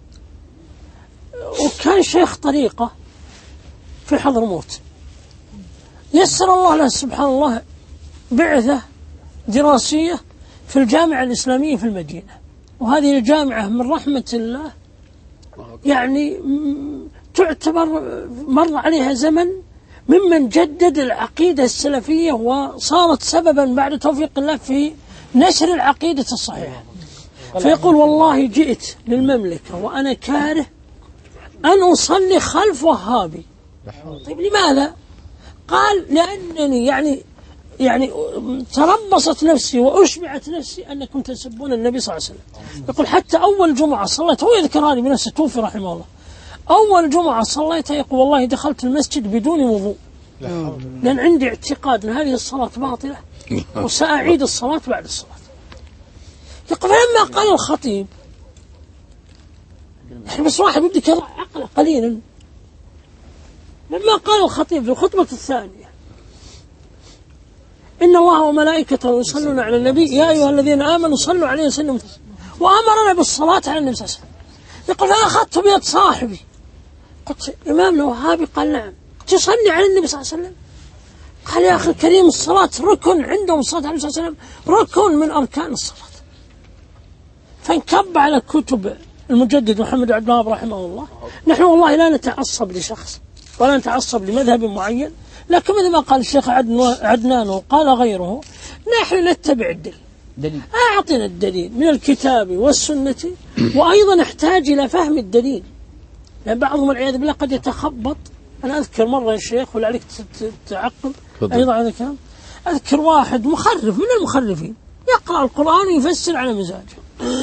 وكان شيخ طريقة في حضرموت، يسر الله له سبحان الله بعثة دراسية في الجامعة الإسلامية في المدينة، وهذه الجامعة من رحمة الله يعني تعتبر مر عليها زمن ممن جدد العقيدة السلفية وصارت سببا بعد توفيق الله في نشر العقيدة الصحيحة. فيقول والله جئت للمملكة وأنا كاره أن أصلي خلف وهابي. طيب لماذا؟ قال لأنني يعني يعني تربصت نفسي وأشبعت نفسي أنكم تسبون النبي صلى الله عليه وسلم. يقول حتى أول جمعة صليت، هو يذكرها لي بنفسه توفي رحمه الله، أول جمعة صليتها يقول والله دخلت المسجد بدون وضوء لأن عندي اعتقاد أن هذه الصلاة باطلة وسأعيد الصلاة بعد الصلاة. يقول فلما قال الخطيب يعني بس واحد بدك يضع عقله قليلا، لما قال الخطيب في الخطبة الثانية إن الله وملائكته يصلون على النبي يا أيها الذين آمنوا صلوا عليه وسلموا وأمرنا بالصلاة على النبي صلى الله عليه وسلم. يقول فأخذت بيد صاحبي قلت إمامنا وهابي، قال نعم، تصلي على النبي صلى الله عليه وسلم؟ قال يا أخي الكريم الصلاة ركن عندهم، الصلاة على النبي صلى الله عليه وسلم ركن من أركان الصلاة. فانكب على كتب المجدد محمد عبد الوهاب رحمه الله. نحن والله لا نتعصب لشخص ولا نتعصب لمذهب معين، لكن مثل ما قال الشيخ عدنان وقال غيره نحن نتبع الدليل. دليل. أعطنا الدليل من الكتاب والسنة، وأيضا نحتاج إلى فهم الدليل، لأن بعضهم والعياذ بالله قد يتخبط. أنا أذكر مرة الشيخ ولا عليك تعقب أيضا هذا الكلام، أذكر واحد مخرف من المخرفين يقرأ القرآن ويفسر على مزاجه،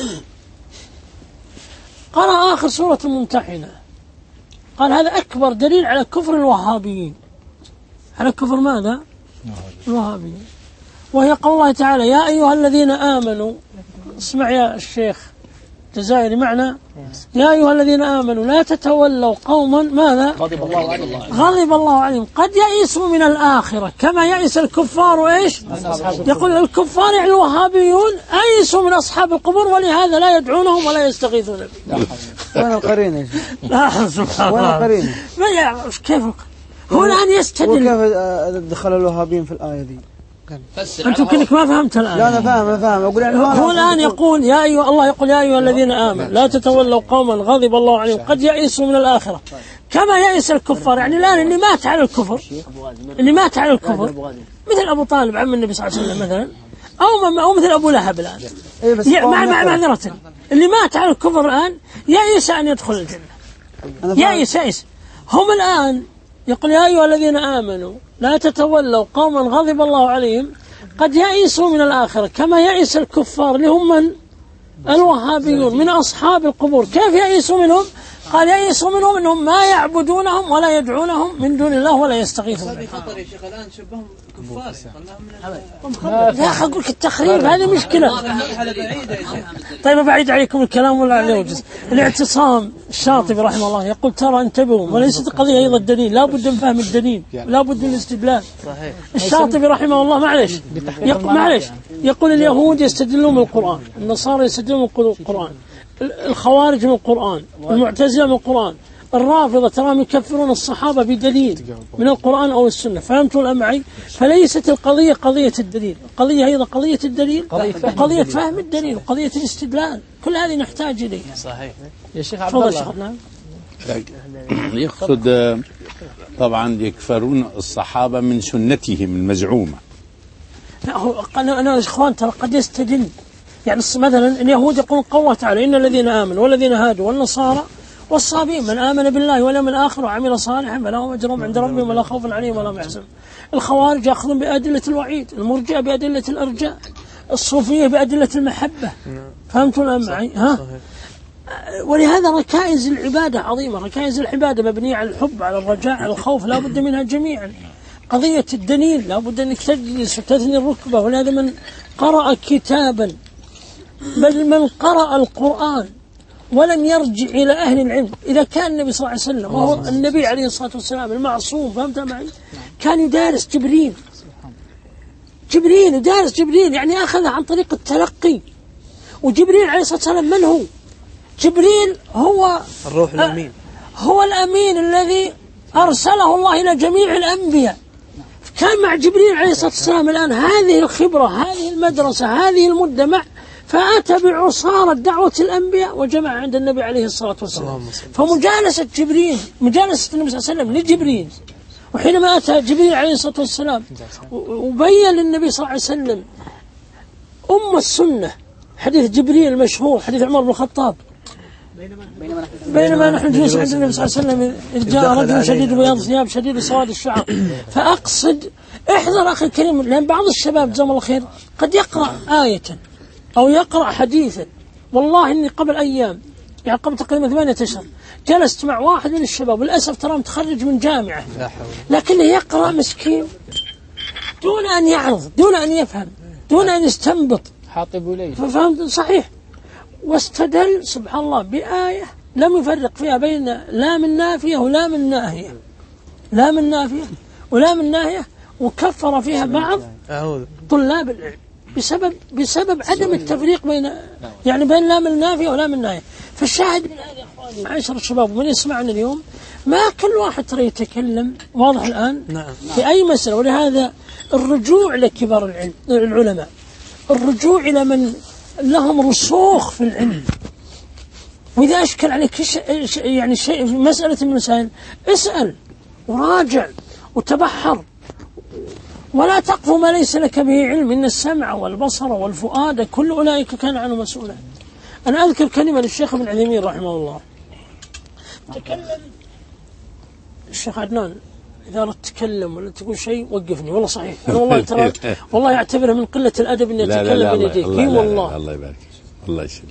قرأ آخر سورة الممتحنة قال هذا أكبر دليل على كفر الوهابيين. على كفر ماذا؟ الوهابيين. وهي قول الله تعالى يا أيها الذين آمنوا، اسمع يا الشيخ جزائري معنا، يا أيها الذين آمنوا لا تتولوا قوما ماذا؟ غضب الله عليهم غضب الله عليهم قد يئسوا من الآخرة كما يئس الكفار إيش؟ يقول الكفار يعني الوهابيون أيسوا من أصحاب القبور ولهذا لا يدعونهم ولا يستغيثون بهم. وين القرين؟ لا سبحان الله. وين القرين؟ كيف هو الآن يستدل؟ وكيف دخل الوهابيين في الآية دي؟ أنت يمكنك ما فهمت الآن. لا أنا فاهم أنا فاهم. أقول يعني هو الآن يقول يا أيها الله يقول يا أيها الذين آمنوا لا تتولوا قوما غضب الله عليهم قد يئسوا من الآخرة كما يئس الكفار. يعني الآن اللي مات على الكفر اللي مات على الكفر مثل أبو طالب عم النبي صلى الله عليه وسلم مثلا، أو أو مثل أبو لهب الآن مع مع معذرة اللي مات على الكفر الآن يأس أن يدخل الجنة، يأس يأس. هم الآن يقول يا أيها الذين آمنوا لا تتولوا قوما غضب الله عليهم قد يئسوا من الآخرة كما يئس الكفار اللي هم من الوهابيون من أصحاب القبور. كيف يئسوا منهم؟ قال يئسوا منهم أنهم ما يعبدونهم ولا يدعونهم من دون الله ولا يستغيثون بهم. يا أخي أقول لك التخريب هذه مشكلة. طيب بعيد عليكم الكلام ولا عليه وجز. الاعتصام الشاطبي رحمه الله يقول ترى انتبهوا وليست القضية أيضا الدليل، لا بد من فهم الدليل، لا بد من الاستدلال. الشاطبي رحمه الله معلش يقول معلش يقول اليهود يستدلون من القرآن، النصارى يستدلون من القرآن، الخوارج من القرآن، المعتزلة من القرآن، الرافضة تراهم يكفرون الصحابة بدليل من القرآن أو السنة. فهمتوا الآن معي؟ فليست القضية قضية الدليل، القضية أيضا قضية الدليل وقضية فهم الدليل وقضية الاستدلال، كل هذه نحتاج إليها. صحيح يا شيخ عبد الله. نعم. يقصد طبعا يكفرون الصحابة من سنتهم المزعومة. لا هو أنا إخوان ترى قد يستدل يعني مثلا اليهود يقولون قول الله تعالى إن الذين آمنوا والذين هادوا والنصارى والصابين من آمن بالله واليوم الآخر وعمل صالحا فلهم أجرهم عند ربهم ولا خوف عليهم ولا هم يحزنون. الخوارج يأخذون بأدلة الوعيد، المرجئة بأدلة الإرجاء، الصوفية بأدلة المحبة. فهمتوا الآن معي؟ ها؟ ولهذا ركائز العبادة عظيمة، ركائز العبادة مبنية على الحب على الرجاء على الخوف، لا بد منها جميعا. قضية الدليل لا بد أنك تجلس وتثني الركبة، ولهذا من قرأ كتابا بل من قرأ القرآن ولم يرجع إلى أهل العلم إذا كان النبي صلى الله عليه وسلم وهو النبي عليه الصلاة والسلام المعصوم، فهمت معي؟ كان يدارس جبريل، جبريل يدارس جبريل يعني أخذه عن طريق التلقي. وجبريل عليه الصلاة والسلام من هو؟ جبريل هو الروح الأمين، هو الأمين الذي أرسله الله إلى جميع الأنبياء. كان مع جبريل عليه الصلاة والسلام الآن هذه الخبرة هذه المدرسة هذه المدة مع فأتى بعصارة دعوة الأنبياء وجمع عند النبي عليه الصلاة والسلام. فمجالسة جبريل مجالسة النبي صلى الله عليه وسلم لجبريل، وحينما أتى جبريل عليه الصلاة والسلام وبين للنبي صلى الله عليه وسلم أم السنة حديث جبريل المشهور حديث عمر بن الخطاب بينما نحن جلوس عند النبي صلى الله عليه وسلم إذ جاء رجل شديد بياض الثياب شديد سواد الشعر. فأقصد احذر أخي الكريم، لأن بعض الشباب جزاهم الله خير قد يقرأ آية أو يقرأ حديثا. والله إني قبل أيام يعني قبل تقريبا ثمانية أشهر جلست مع واحد من الشباب وللأسف ترى متخرج من جامعة لكنه يقرأ مسكين دون أن يعرض دون أن يفهم دون أن يستنبط حاطب إليه. ففهمت صحيح. واستدل سبحان الله بآية لم يفرق فيها بين لا من نافية ولا من ناهية، لا من نافية ولا من ناهية، وكفر فيها بعض طلاب العلم بسبب بسبب عدم التفريق بين يعني بين لا من نافية ولا من ناهية. فالشاهد من هذا يا اخواني معاشر الشباب ومن يسمعنا اليوم ما كل واحد ترى يتكلم واضح الآن نعم. في أي مسألة. ولهذا الرجوع لكبار العلم العلماء، الرجوع إلى من لهم رسوخ في العلم. وإذا أشكل عليك يعني شيء في مسألة من المسائل اسأل وراجع وتبحر، ولا تقف ما ليس لك به علم، إن السمع والبصر والفؤاد كل أولئك كان عنه مسؤولا. أنا أذكر كلمة للشيخ ابن عثيمين رحمه الله، تكلم الشيخ عدنان إذا أردت تتكلم ولا تقول شيء وقفني، والله صحيح أنا والله ترى والله يعتبره من قلة الأدب إني أتكلم بين يديك. إي والله الله يبارك الله يسلمك.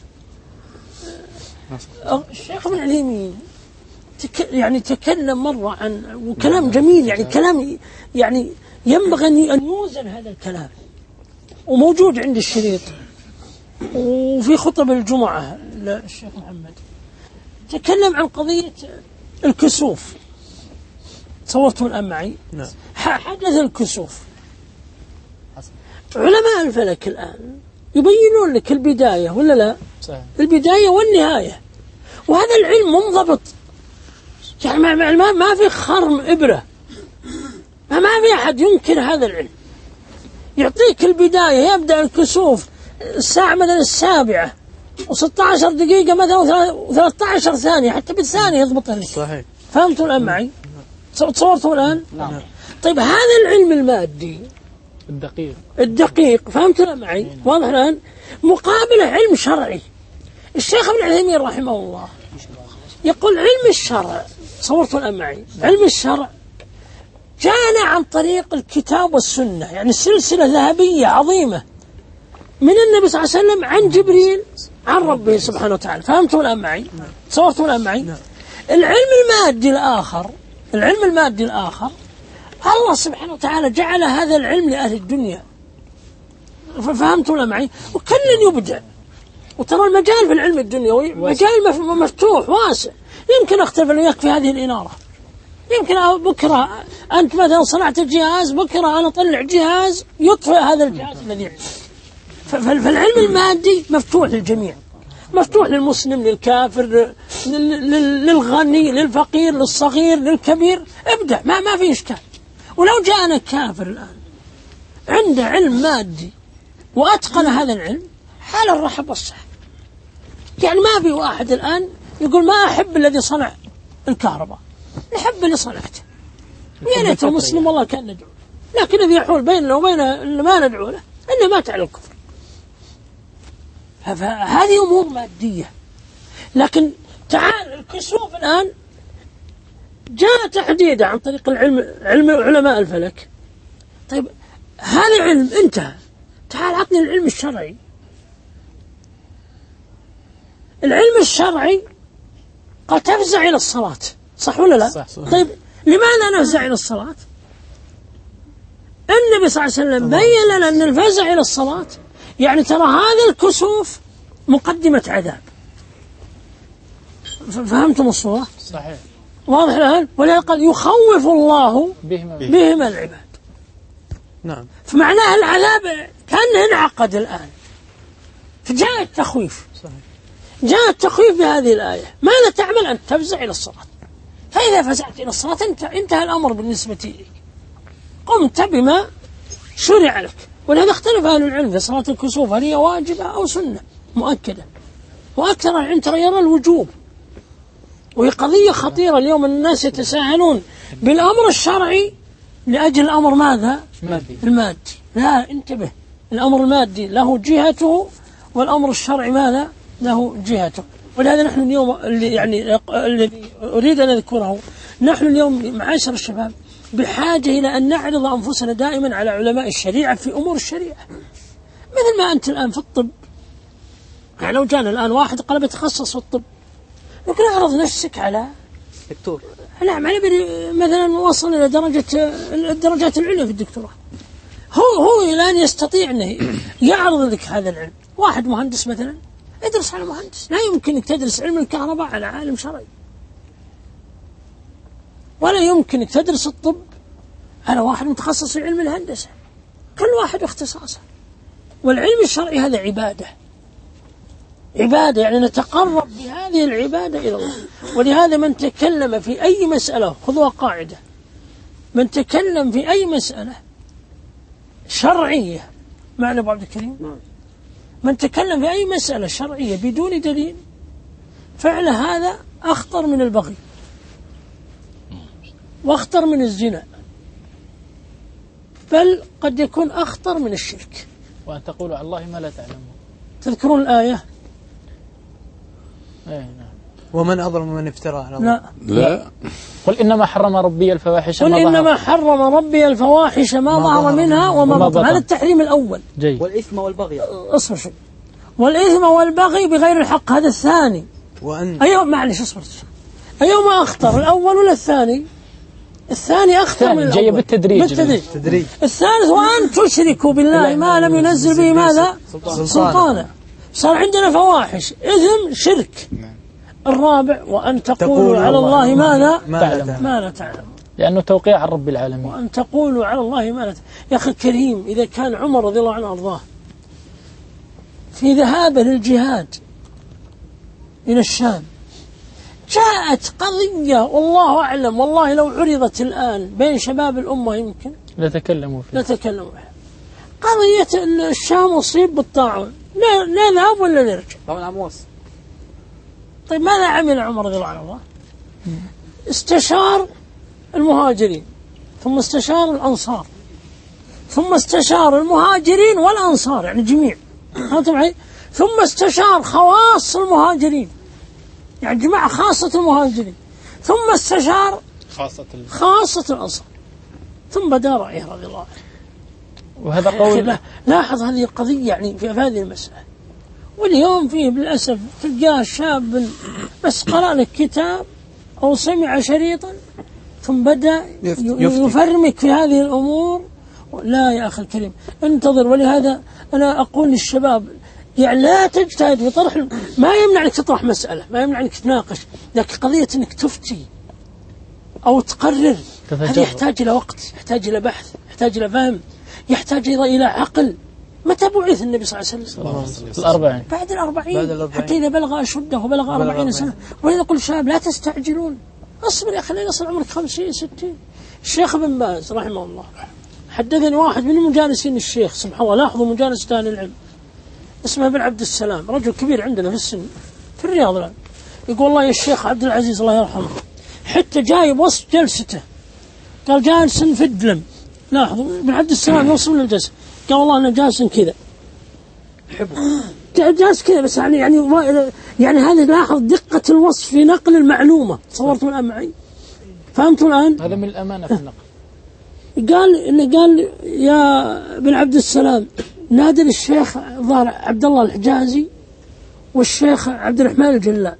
الشيخ ابن عثيمين تك يعني تكلم مرة عن وكلام جميل يعني كلام يعني ينبغي أن يوزن هذا الكلام، وموجود عند الشريط وفي خطب الجمعة للشيخ محمد. تكلم عن قضية الكسوف، تصورتم الآن معي؟ نعم. حدث الكسوف. علماء الفلك الآن يبينون لك البداية ولا لا؟ صحيح. البداية والنهاية، وهذا العلم منضبط يعني ما, ما, ما في خرم إبرة، ما, ما في أحد ينكر هذا العلم. يعطيك البداية يبدأ الكسوف الساعة مثلا السابعة وستة عشر دقيقة مثلا وثلاثة عشر ثانية حتى بالثانية يضبط لك. صحيح. فهمتوا الآن معي؟ تصورتوا الآن؟ نعم. طيب هذا العلم المادي الدقيق الدقيق، فهمت معي؟ واضح الآن؟ مقابله علم شرعي. الشيخ ابن عثيمين رحمه الله يقول علم الشرع، صورته الآن معي، علم الشرع جاءنا عن طريق الكتاب والسنة، يعني سلسلة ذهبية عظيمة من النبي صلى الله عليه وسلم عن جبريل عن ربه سبحانه وتعالى. فهمتوا الآن معي؟ صورتوا الآن معي؟ العلم المادي الآخر، العلم المادي الآخر الله سبحانه وتعالى جعل هذا العلم لأهل الدنيا. فهمتوا الآن معي؟ وكل يبدع، وترى المجال في العلم الدنيوي مجال مفتوح واسع. يمكن أختلف أنه يكفي هذه الإنارة، يمكن بكرة أنت مثلا صنعت الجهاز، بكرة أنا أطلع جهاز يطفئ هذا الجهاز الذي. فالعلم المادي مفتوح للجميع، مفتوح للمسلم للكافر للغني للفقير للصغير للكبير، ابدأ، ما ما في إشكال. ولو جاءنا كافر الآن عنده علم مادي وأتقن هذا العلم، حال الرحب والصح. يعني ما في واحد الآن يقول ما أحب الذي صنع الكهرباء، نحب اللي صنعته، يا ليته مسلم والله كان ندعو، لكن الذي يحول بيننا وبين اللي ما ندعو له إنه مات على الكفر. فهذه أمور مادية. لكن تعال الكسوف الآن جاء تحديدا عن طريق العلم، علم علماء الفلك. طيب هذا العلم انتهى، تعال عطني العلم الشرعي. العلم الشرعي قال تفزع إلى الصلاة، صح ولا لا؟ صح صح. طيب لماذا نفزع إلى الصلاة؟ النبي صلى الله عليه وسلم بين لنا أن الفزع إلى الصلاة يعني ترى هذا الكسوف مقدمة عذاب. فهمتم الصورة؟ صحيح، واضح الآن؟ ولذلك قال يخوف الله بهما, بهما العباد. نعم. فمعناها العذاب كأنه انعقد الآن، فجاء التخويف. صحيح. جاء التخويف بهذه الآية. ماذا تعمل؟ أن تفزع إلى الصلاة. فإذا فزعت إلى الصلاة انتهى الأمر بالنسبة إليك، قمت بما شرع لك. ولهذا اختلف أهل العلم في صلاة الكسوف هل هي واجبة أو سنة مؤكدة، وأكثر العلم ترى يرى الوجوب. وهي قضية خطيرة اليوم، الناس يتساهلون بالأمر الشرعي لأجل الأمر ماذا؟ مادي. المادي. لا، انتبه، الأمر المادي له جهته والأمر الشرعي ماذا؟ له جهته. ولهذا نحن اليوم اللي يعني الذي أريد أن أذكره، نحن اليوم معاشر الشباب بحاجة إلى أن نعرض أنفسنا دائما على علماء الشريعة في أمور الشريعة. مثل ما أنت الآن في الطب، يعني لو جانا الآن واحد قال بيتخصص في الطب، يمكن أعرض نفسك على دكتور. نعم، على مثلا وصل إلى درجة الدرجات العليا في الدكتوراه، هو هو الآن يستطيع أنه يعرض لك هذا العلم. واحد مهندس مثلا ادرس على مهندس، لا يمكنك تدرس علم الكهرباء على عالم شرعي، ولا يمكنك تدرس الطب على واحد متخصص في علم الهندسة. كل واحد اختصاصه. والعلم الشرعي هذا عبادة، عبادة يعني نتقرب بهذه العبادة إلى الله. ولهذا من تكلم في أي مسألة، خذوا قاعدة، من تكلم في أي مسألة شرعية، معنى أبو عبد الكريم، من تكلم في أي مسألة شرعية بدون دليل فعل هذا أخطر من البغي واخطر من الزنا، بل قد يكون أخطر من الشرك. وأن تقولوا على الله ما لا تعلمون. تذكرون الآية؟ ايه نعم. ومن أظلم من افترى على الله. لا لا. قل إنما حرم ربي الفواحش قل ما إنما حرم ربي الفواحش ما ظهر منها وما بطن. هذا التحريم الأول. جيد. والإثم والبغي. اصبر شوي. والإثم والبغي بغير الحق، هذا الثاني. وأن أيوة معلش اصبر. أيوة أخطر، الأول ولا الثاني؟ الثاني أخطر من الأول. جاي بالتدريج. بالتدريج. تدريج. الثالث وأن تشركوا بالله ما لم ينزل به ماذا؟ سلطانا. صار عندنا فواحش، إثم، شرك. الرابع وأن تقولوا على الله ماذا؟ ما لا تعلم. لأنه توقيع عن رب العالمين. وأن تقولوا على الله ما لا تعلم. يا أخي الكريم، إذا كان عمر رضي الله عنه وأرضاه في ذهابه للجهاد إلى الشام جاءت قضية والله أعلم، والله لو عرضت الآن بين شباب الأمة يمكن نتكلموا فيها. نتكلموا فيها. قضية الشام أصيب بالطاعون، لا نذهب ولا نرجع؟ طبعا عموس. طيب ماذا عمل عمر رضي الله عنه؟ استشار المهاجرين ثم استشار الأنصار ثم استشار المهاجرين والأنصار يعني جميع، ثم استشار خواص المهاجرين يعني جماعة خاصة المهاجرين، ثم استشار خاصة خاصة الأنصار، ثم بدأ رأيه رضي الله عنه. وهذا قول لاحظ هذه القضية يعني في هذه المسألة. واليوم فيه بالأسف تلقاه شاب بس قرأ لك كتاب أو سمع شريطا ثم بدأ يفرمك في هذه الأمور. لا يا أخي الكريم انتظر. ولهذا أنا أقول للشباب يعني لا تجتهد في طرح، ما يمنع أنك تطرح مسألة، ما يمنع أنك تناقش، لكن قضية أنك تفتي أو تقرر هذا يحتاج إلى وقت، يحتاج إلى بحث، يحتاج إلى فهم، يحتاج إلى عقل. متى بعث النبي صلى الله عليه وسلم؟ الأربعين. بعد الأربعين، حتى إذا بلغ أشده وبلغ أربعين سنة. ولذا أقول الشباب لا تستعجلون، أصبر يا أخي لين يصل عمرك خمسين ستين. الشيخ ابن باز رحمه الله حدثني واحد من المجالسين الشيخ، سبحان الله لاحظوا مجالسة أهل العلم، اسمه ابن عبد السلام، رجل كبير عندنا في السن في الرياض الآن. يقول والله يا الشيخ عبد العزيز الله يرحمه حتى جايب وصف جلسته، قال جالس في الدلم. لاحظوا ابن عبد السلام يوصف للجلسة، قال والله أنا جالس كذا، جالس كذا بس يعني يعني يعني هذا لاحظ دقة الوصف في نقل المعلومة. صورتم الآن معي؟ فهمتم الآن؟ هذا من الأمانة في النقل. قال إنه قال يا ابن عبد السلام نادر الشيخ ظاهر عبد الله الحجازي والشيخ عبد الرحمن الجلال.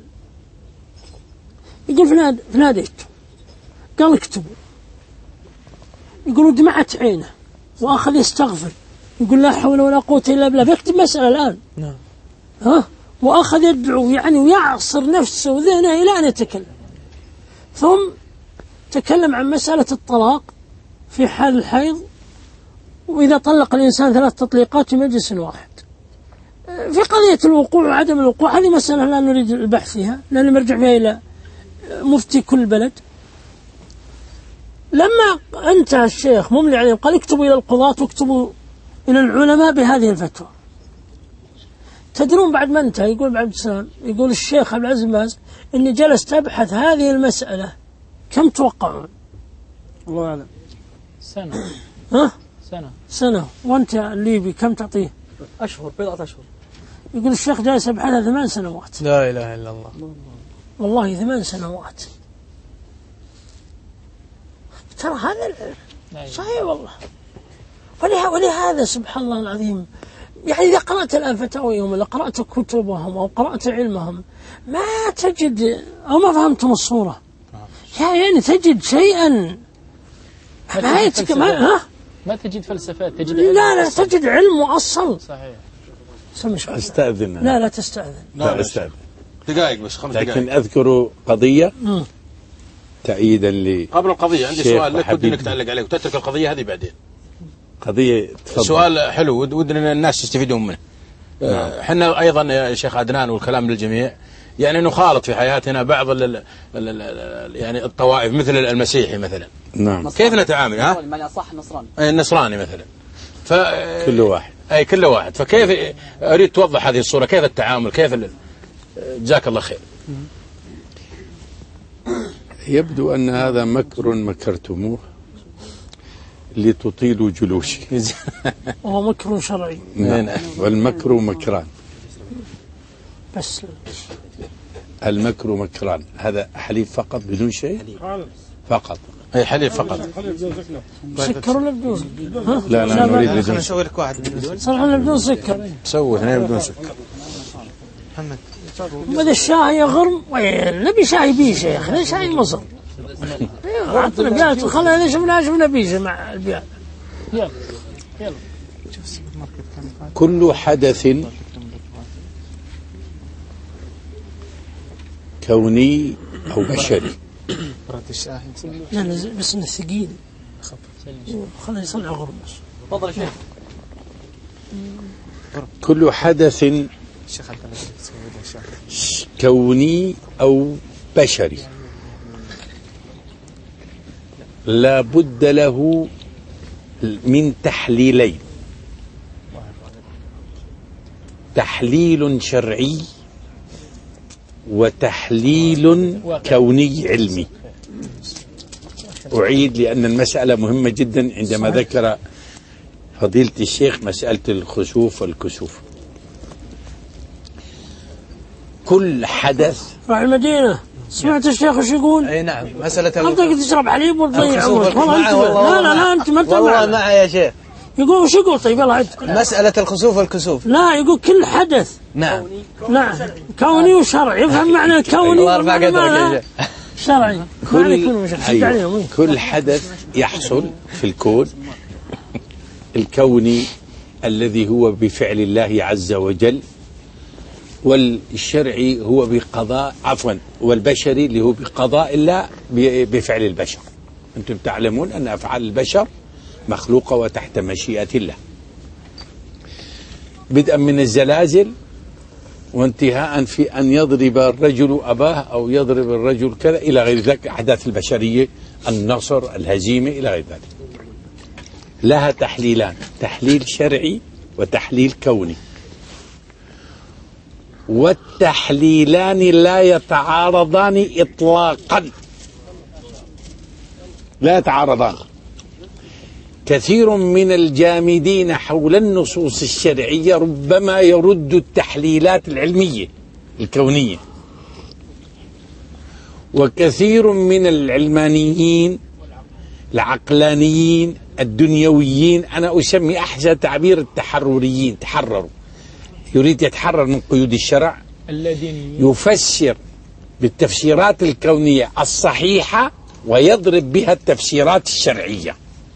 يقول فناد فناديته قال اكتبوا. يقولوا دمعت عينه وأخذ يستغفر، يقول لا حول ولا قوة إلا بالله، بيكتب مسألة الآن. نعم. ها وأخذ يدعو يعني ويعصر نفسه وذهنه إلى أن يتكلم. ثم تكلم عن مسألة الطلاق في حال الحيض، وإذا طلق الإنسان ثلاث تطليقات في مجلس واحد. في قضية الوقوع وعدم الوقوع هذه مسألة لا نريد البحث فيها لأن نرجع فيها إلى مفتي كل بلد. لما انتهى الشيخ مملي عليهم قال اكتبوا إلى القضاة واكتبوا إلى العلماء بهذه الفتوى. تدرون بعد ما انتهى يقول عبد السلام يقول الشيخ عبد العزيز باز إني جلست أبحث هذه المسألة كم توقعون؟ الله أعلم. سنة. ها؟ سنة. سنة. وأنت الليبي كم تعطيه؟ أشهر بضعة أشهر. يقول الشيخ جالس أبحثها ثمان سنوات. لا إله إلا الله. والله ثمان سنوات. ترى هذا صحيح والله. ولهذا سبحان الله العظيم يعني إذا قرأت الآن فتاويهم ولا قرأت كتبهم أو قرأت علمهم ما تجد أو ما فهمتم الصورة يعني تجد شيئا ما تجد, ما, ما تجد فلسفات تجد لا لا تجد علم مؤصل. صحيح. سمش استأذن. لا لا تستأذن. لا استأذن. دقائق بس خمس دقائق. لكن أذكر قضية م. تأييدا لي قبل القضية عندي سؤال لك ودي انك تعلق عليه وتترك القضية هذه بعدين. قضية تفضل. سؤال حلو ودنا الناس يستفيدون منه. احنا نعم. أيضا يا شيخ عدنان والكلام للجميع يعني نخالط في حياتنا بعض ال ال ال يعني الطوائف مثل المسيحي مثلا. نعم. كيف نتعامل ها؟ من صح النصراني. أي النصراني مثلا. ف كل واحد. أي كل واحد فكيف أريد توضح هذه الصورة كيف التعامل كيف ال... جزاك الله خير. يبدو أن هذا مكر مكرتموه لتطيلوا جلوشي. وهو مكر شرعي. نعم. والمكر مكران. بس المكر مكران. هذا حليب فقط بدون شيء؟ فقط. أي حليب فقط. سكر ولا بدون؟ لا لا نريد بدون. نسوي لك واحد بدون. صراحة بدون سكر. سوي اثنين بدون سكر. محمد. بدأ الشاي يغرم وين نبي شاي بيشة يا أخي شاي مصر. عطنا بيات خلنا ليش من شفنا بيشة مع البيات. يلا يلا. كل حدث كوني أو بشري. لا لا بس إنه ثقيل. خلنا يصنع غرم بس. تفضل يا شيخ. كل حدث كوني أو بشري لا بد له من تحليلين تحليل شرعي وتحليل كوني علمي. أعيد لأن المسألة مهمة جدا عندما ذكر فضيلة الشيخ، مسألة الخسوف والكسوف، كل حدث. راح المدينة سمعت الشيخ وش يقول؟ اي نعم، مسألة حطك تشرب حليب وتضيع عمرك. والله انت لا لا لا انت ما انت والله معي يا شيخ. يقول وش يقول؟ طيب يلا عد. مسألة الخسوف والكسوف. لا يقول كل حدث. نعم نعم كوني وشرعي. يفهم معنى الكوني. الله يرفع قدرك يا شيخ. شرعي. كل, أيوة. كل حدث يحصل في الكون الكوني الذي هو بفعل الله عز وجل، والشرعي هو بقضاء عفوا والبشري اللي هو بقضاء الله بفعل البشر. أنتم تعلمون أن أفعال البشر مخلوقة وتحت مشيئة الله، بدءا من الزلازل وانتهاء في أن يضرب الرجل أباه أو يضرب الرجل كذا إلى غير ذلك، أحداث البشرية، النصر، الهزيمة، إلى غير ذلك، لها تحليلان: تحليل شرعي وتحليل كوني، والتحليلان لا يتعارضان إطلاقا، لا يتعارضان. كثير من الجامدين حول النصوص الشرعية ربما يرد التحليلات العلمية الكونية، وكثير من العلمانيين العقلانيين الدنيويين، أنا أسمي أحسن تعبير التحرريين، تحرروا، يريد يتحرر من قيود الشرع، يفسر بالتفسيرات الكونية الصحيحة ويضرب بها التفسيرات الشرعية.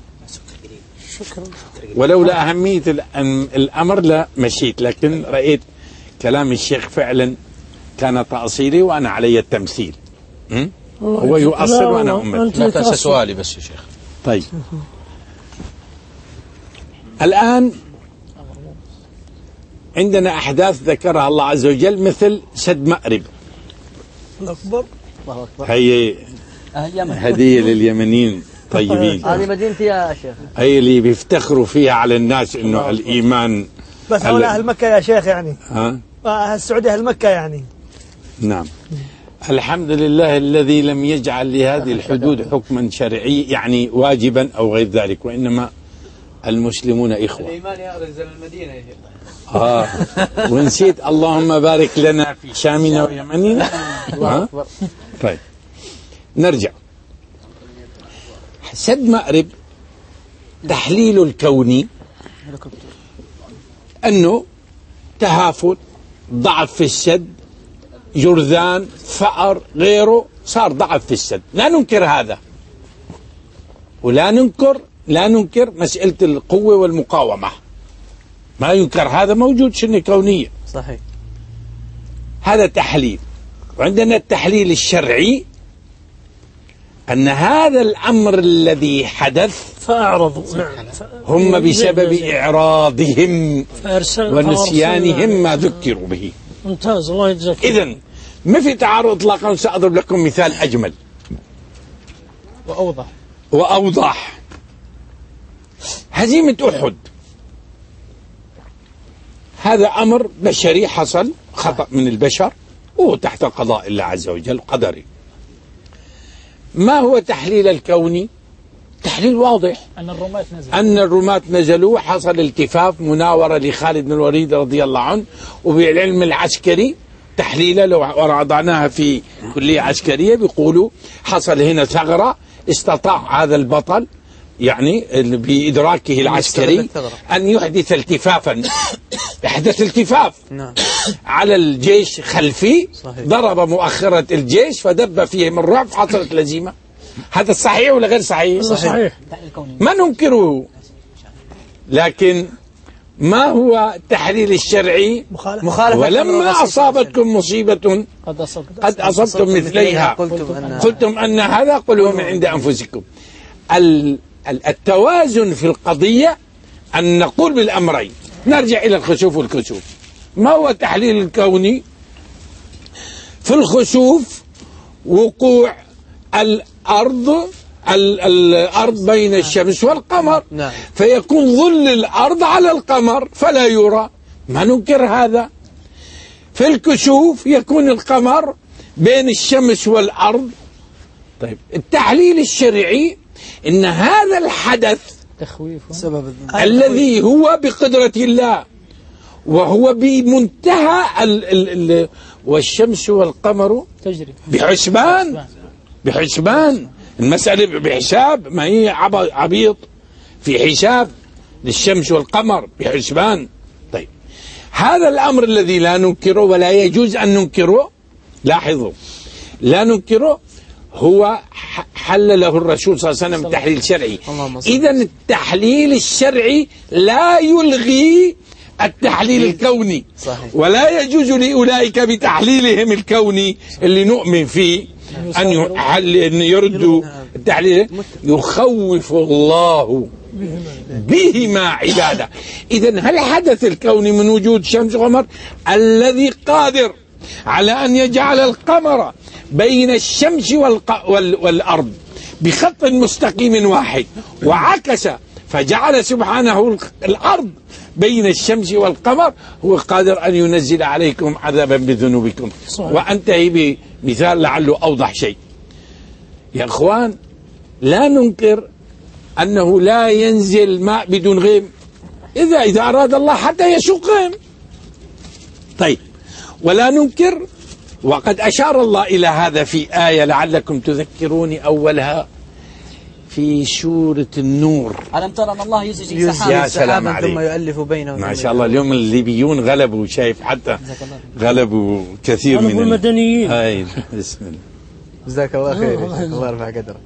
ولولا أهمية الأمر لا مشيت، لكن رأيت كلام الشيخ فعلا كان تأصيلي وأنا علي التمثيل. هو يؤصل وأنا أمثل. لا تنسى سؤالي بس يا شيخ. طيب الآن عندنا أحداث ذكرها الله عز وجل مثل سد مأرب. أكبر. هي هدية لليمنيين طيبين. هذه مدينتي يا شيخ. هي اللي بيفتخروا فيها على الناس إنه الإيمان. بس هؤلاء أهل مكة يا شيخ يعني. ها؟ السعودية أهل مكة يعني. نعم. الحمد لله الذي لم يجعل لهذه الحدود حكما شرعي يعني واجبا أو غير ذلك، وإنما المسلمون إخوة. الإيمان يأرز المدينة يا شيخ. آه ونسيت اللهم بارك لنا في شامنا ويمننا. آه؟ طيب نرجع. سد مأرب تحليل الكوني أنه تهافت، ضعف في السد، جرذان، فأر، غيره، صار ضعف في السد. لا ننكر هذا، ولا ننكر لا ننكر مسألة القوة والمقاومة، ما ينكر، هذا موجود، سنة كونية صحيح. هذا تحليل. وعندنا التحليل الشرعي أن هذا الأمر الذي حدث فأعرضوا، نعم، هم بسبب إعراضهم ونسيانهم ما ذكروا به. ممتاز، الله يجزاك. إذن ما في تعارض إطلاقا. سأضرب لكم مثال أجمل وأوضح وأوضح. هزيمة أحد، هذا أمر بشري حصل، خطأ من البشر وتحت قضاء الله عز وجل قدري. ما هو تحليل الكوني؟ تحليل واضح أن الرماة نزلوا أن الرماة نزلوا، حصل التفاف، مناورة لخالد بن الوليد رضي الله عنه. وبالعلم العسكري تحليله لو وضعناها في كلية عسكرية بيقولوا حصل هنا ثغرة، استطاع هذا البطل يعني بإدراكه العسكري أن يحدث التفافا، يحدث التفاف على الجيش خلفي، ضرب مؤخرة الجيش فدب فيهم الرعب، حصلت الهزيمة. هذا صحيح ولا غير صحيح؟ صحيح، ما ننكره، لكن ما هو التحليل الشرعي؟ مخالفة. ولما أصابتكم مصيبة قد أصبتم مثليها قلتم أن هذا قل هو من عند أنفسكم. التوازن في القضية أن نقول بالأمرين. نرجع إلى الخسوف والكسوف. ما هو التحليل الكوني؟ في الخسوف وقوع الأرض الأرض بين الشمس والقمر، فيكون ظل الأرض على القمر فلا يرى، ما ننكر هذا. في الكسوف يكون القمر بين الشمس والأرض. طيب التحليل الشرعي إن هذا الحدث تخويف سبب الذي هو بقدرة الله وهو بمنتهى ال ال ال والشمس والقمر تجري بحسبان بحسبان المسألة بحساب، ما هي عبيط، في حساب للشمس والقمر بحسبان. طيب هذا الأمر الذي لا ننكره ولا يجوز أن ننكره، لاحظوا لا ننكره، هو حلله الرسول صلى الله عليه وسلم تحليل شرعي. إذا التحليل الشرعي لا يلغي التحليل الكوني، ولا يجوز لأولئك بتحليلهم الكوني اللي نؤمن فيه أن يردوا التحليل. يخوف الله بهما عباده. إذا هل حدث الكوني من وجود شمس وقمر الذي قادر على أن يجعل القمر بين الشمس والق... وال... والأرض بخط مستقيم واحد، وعكس فجعل سبحانه الأرض بين الشمس والقمر، هو قادر أن ينزل عليكم عذابا بذنوبكم. وأنتهي بمثال لعله أوضح شيء. يا أخوان لا ننكر أنه لا ينزل ماء بدون غيم، إذا إذا أراد الله حتى يسوق غيم. طيب ولا ننكر، وقد أشار الله إلى هذا في آية لعلكم تذكروني أولها في سورة النور. ألم ترى أن الله يزجي سحابا سحابا ثم يؤلف بينهم. ما شاء الله اليوم الليبيون غلبوا، شايف حتى غلبوا كثير من المدنيين. هاي بسم الله. جزاك الله خير، الله يرفع قدرك.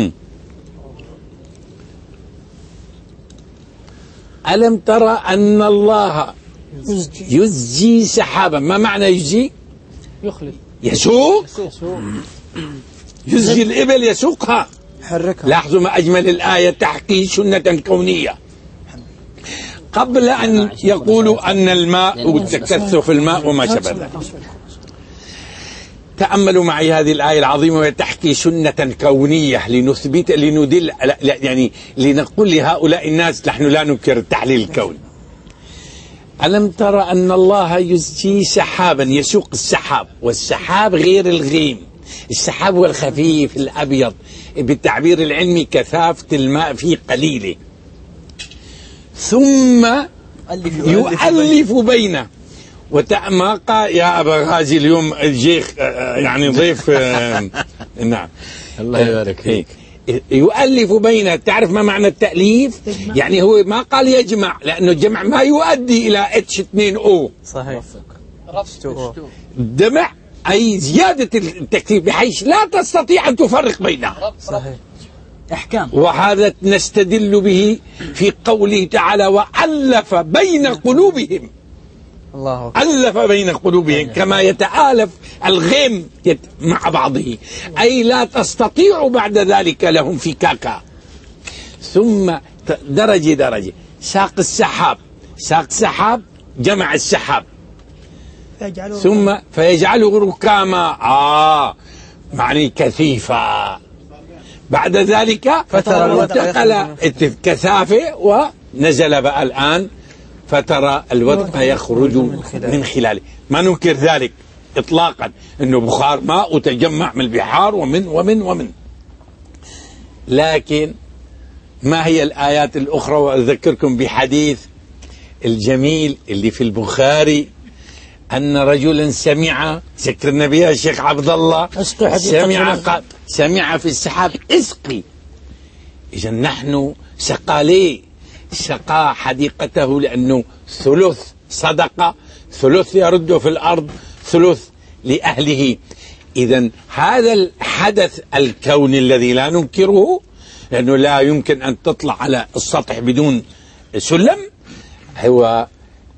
ألم ترى أن الله يزجي سحابا. ما معنى يزجي؟ يخلف، يسوق. يزجي الإبل يسوقها، حركها. لاحظوا ما أجمل الآية، تحكي سنة كونية. قبل أن يقولوا أن الماء والتكثف الماء وما شابه ذلك، تأملوا معي هذه الآية العظيمة وهي تحكي سنة كونية لنثبت لندل يعني لنقول لهؤلاء الناس نحن لا ننكر التحليل الكوني. ألم ترى أن الله يزجي سحابا، يسوق السحاب، والسحاب غير الغيم. السحاب هو الخفيف الأبيض، بالتعبير العلمي كثافة الماء فيه قليلة، ثم يؤلف بينه. وتأمق يا أبا غازي اليوم الشيخ يعني ضيف نعم الله يبارك فيك. يؤلف بينه. تعرف ما معنى التأليف؟ يعني هو ما قال يجمع، لأنه الجمع ما يؤدي إلى اتش اثنين او. صحيح. الجمع أي زيادة التكثيف بحيث لا تستطيع أن تفرق بينها. صحيح. إحكام. وهذا نستدل به في قوله تعالى وألف بين قلوبهم. الله ألف بين قلوبهم كما يتآلف الغيم مع بعضه، أي لا تستطيع بعد ذلك لهم فكاكا. ثم درجة درجة ساق السحاب، ساق سحاب جمع السحاب، ثم فيجعله ركاما، آه معني كثيفا. بعد ذلك انتقل كثافة ونزل بقى الآن فترى الودق يخرج من خلاله. ما ننكر ذلك إطلاقا، أنه بخار ماء وتجمع من البحار ومن ومن ومن لكن ما هي الآيات الأخرى؟ وأذكركم بحديث الجميل اللي في البخاري أن رجلا سمع، ذكر النبي يا شيخ عبد الله، سمع سمع في السحاب اسقي. إذا نحن سقى ليه؟ سقى حديقته لأنه ثلث صدقة، ثلث يرده في الأرض، ثلث لأهله. إذا هذا الحدث الكوني الذي لا ننكره، لأنه لا يمكن أن تطلع على السطح بدون سلم، هو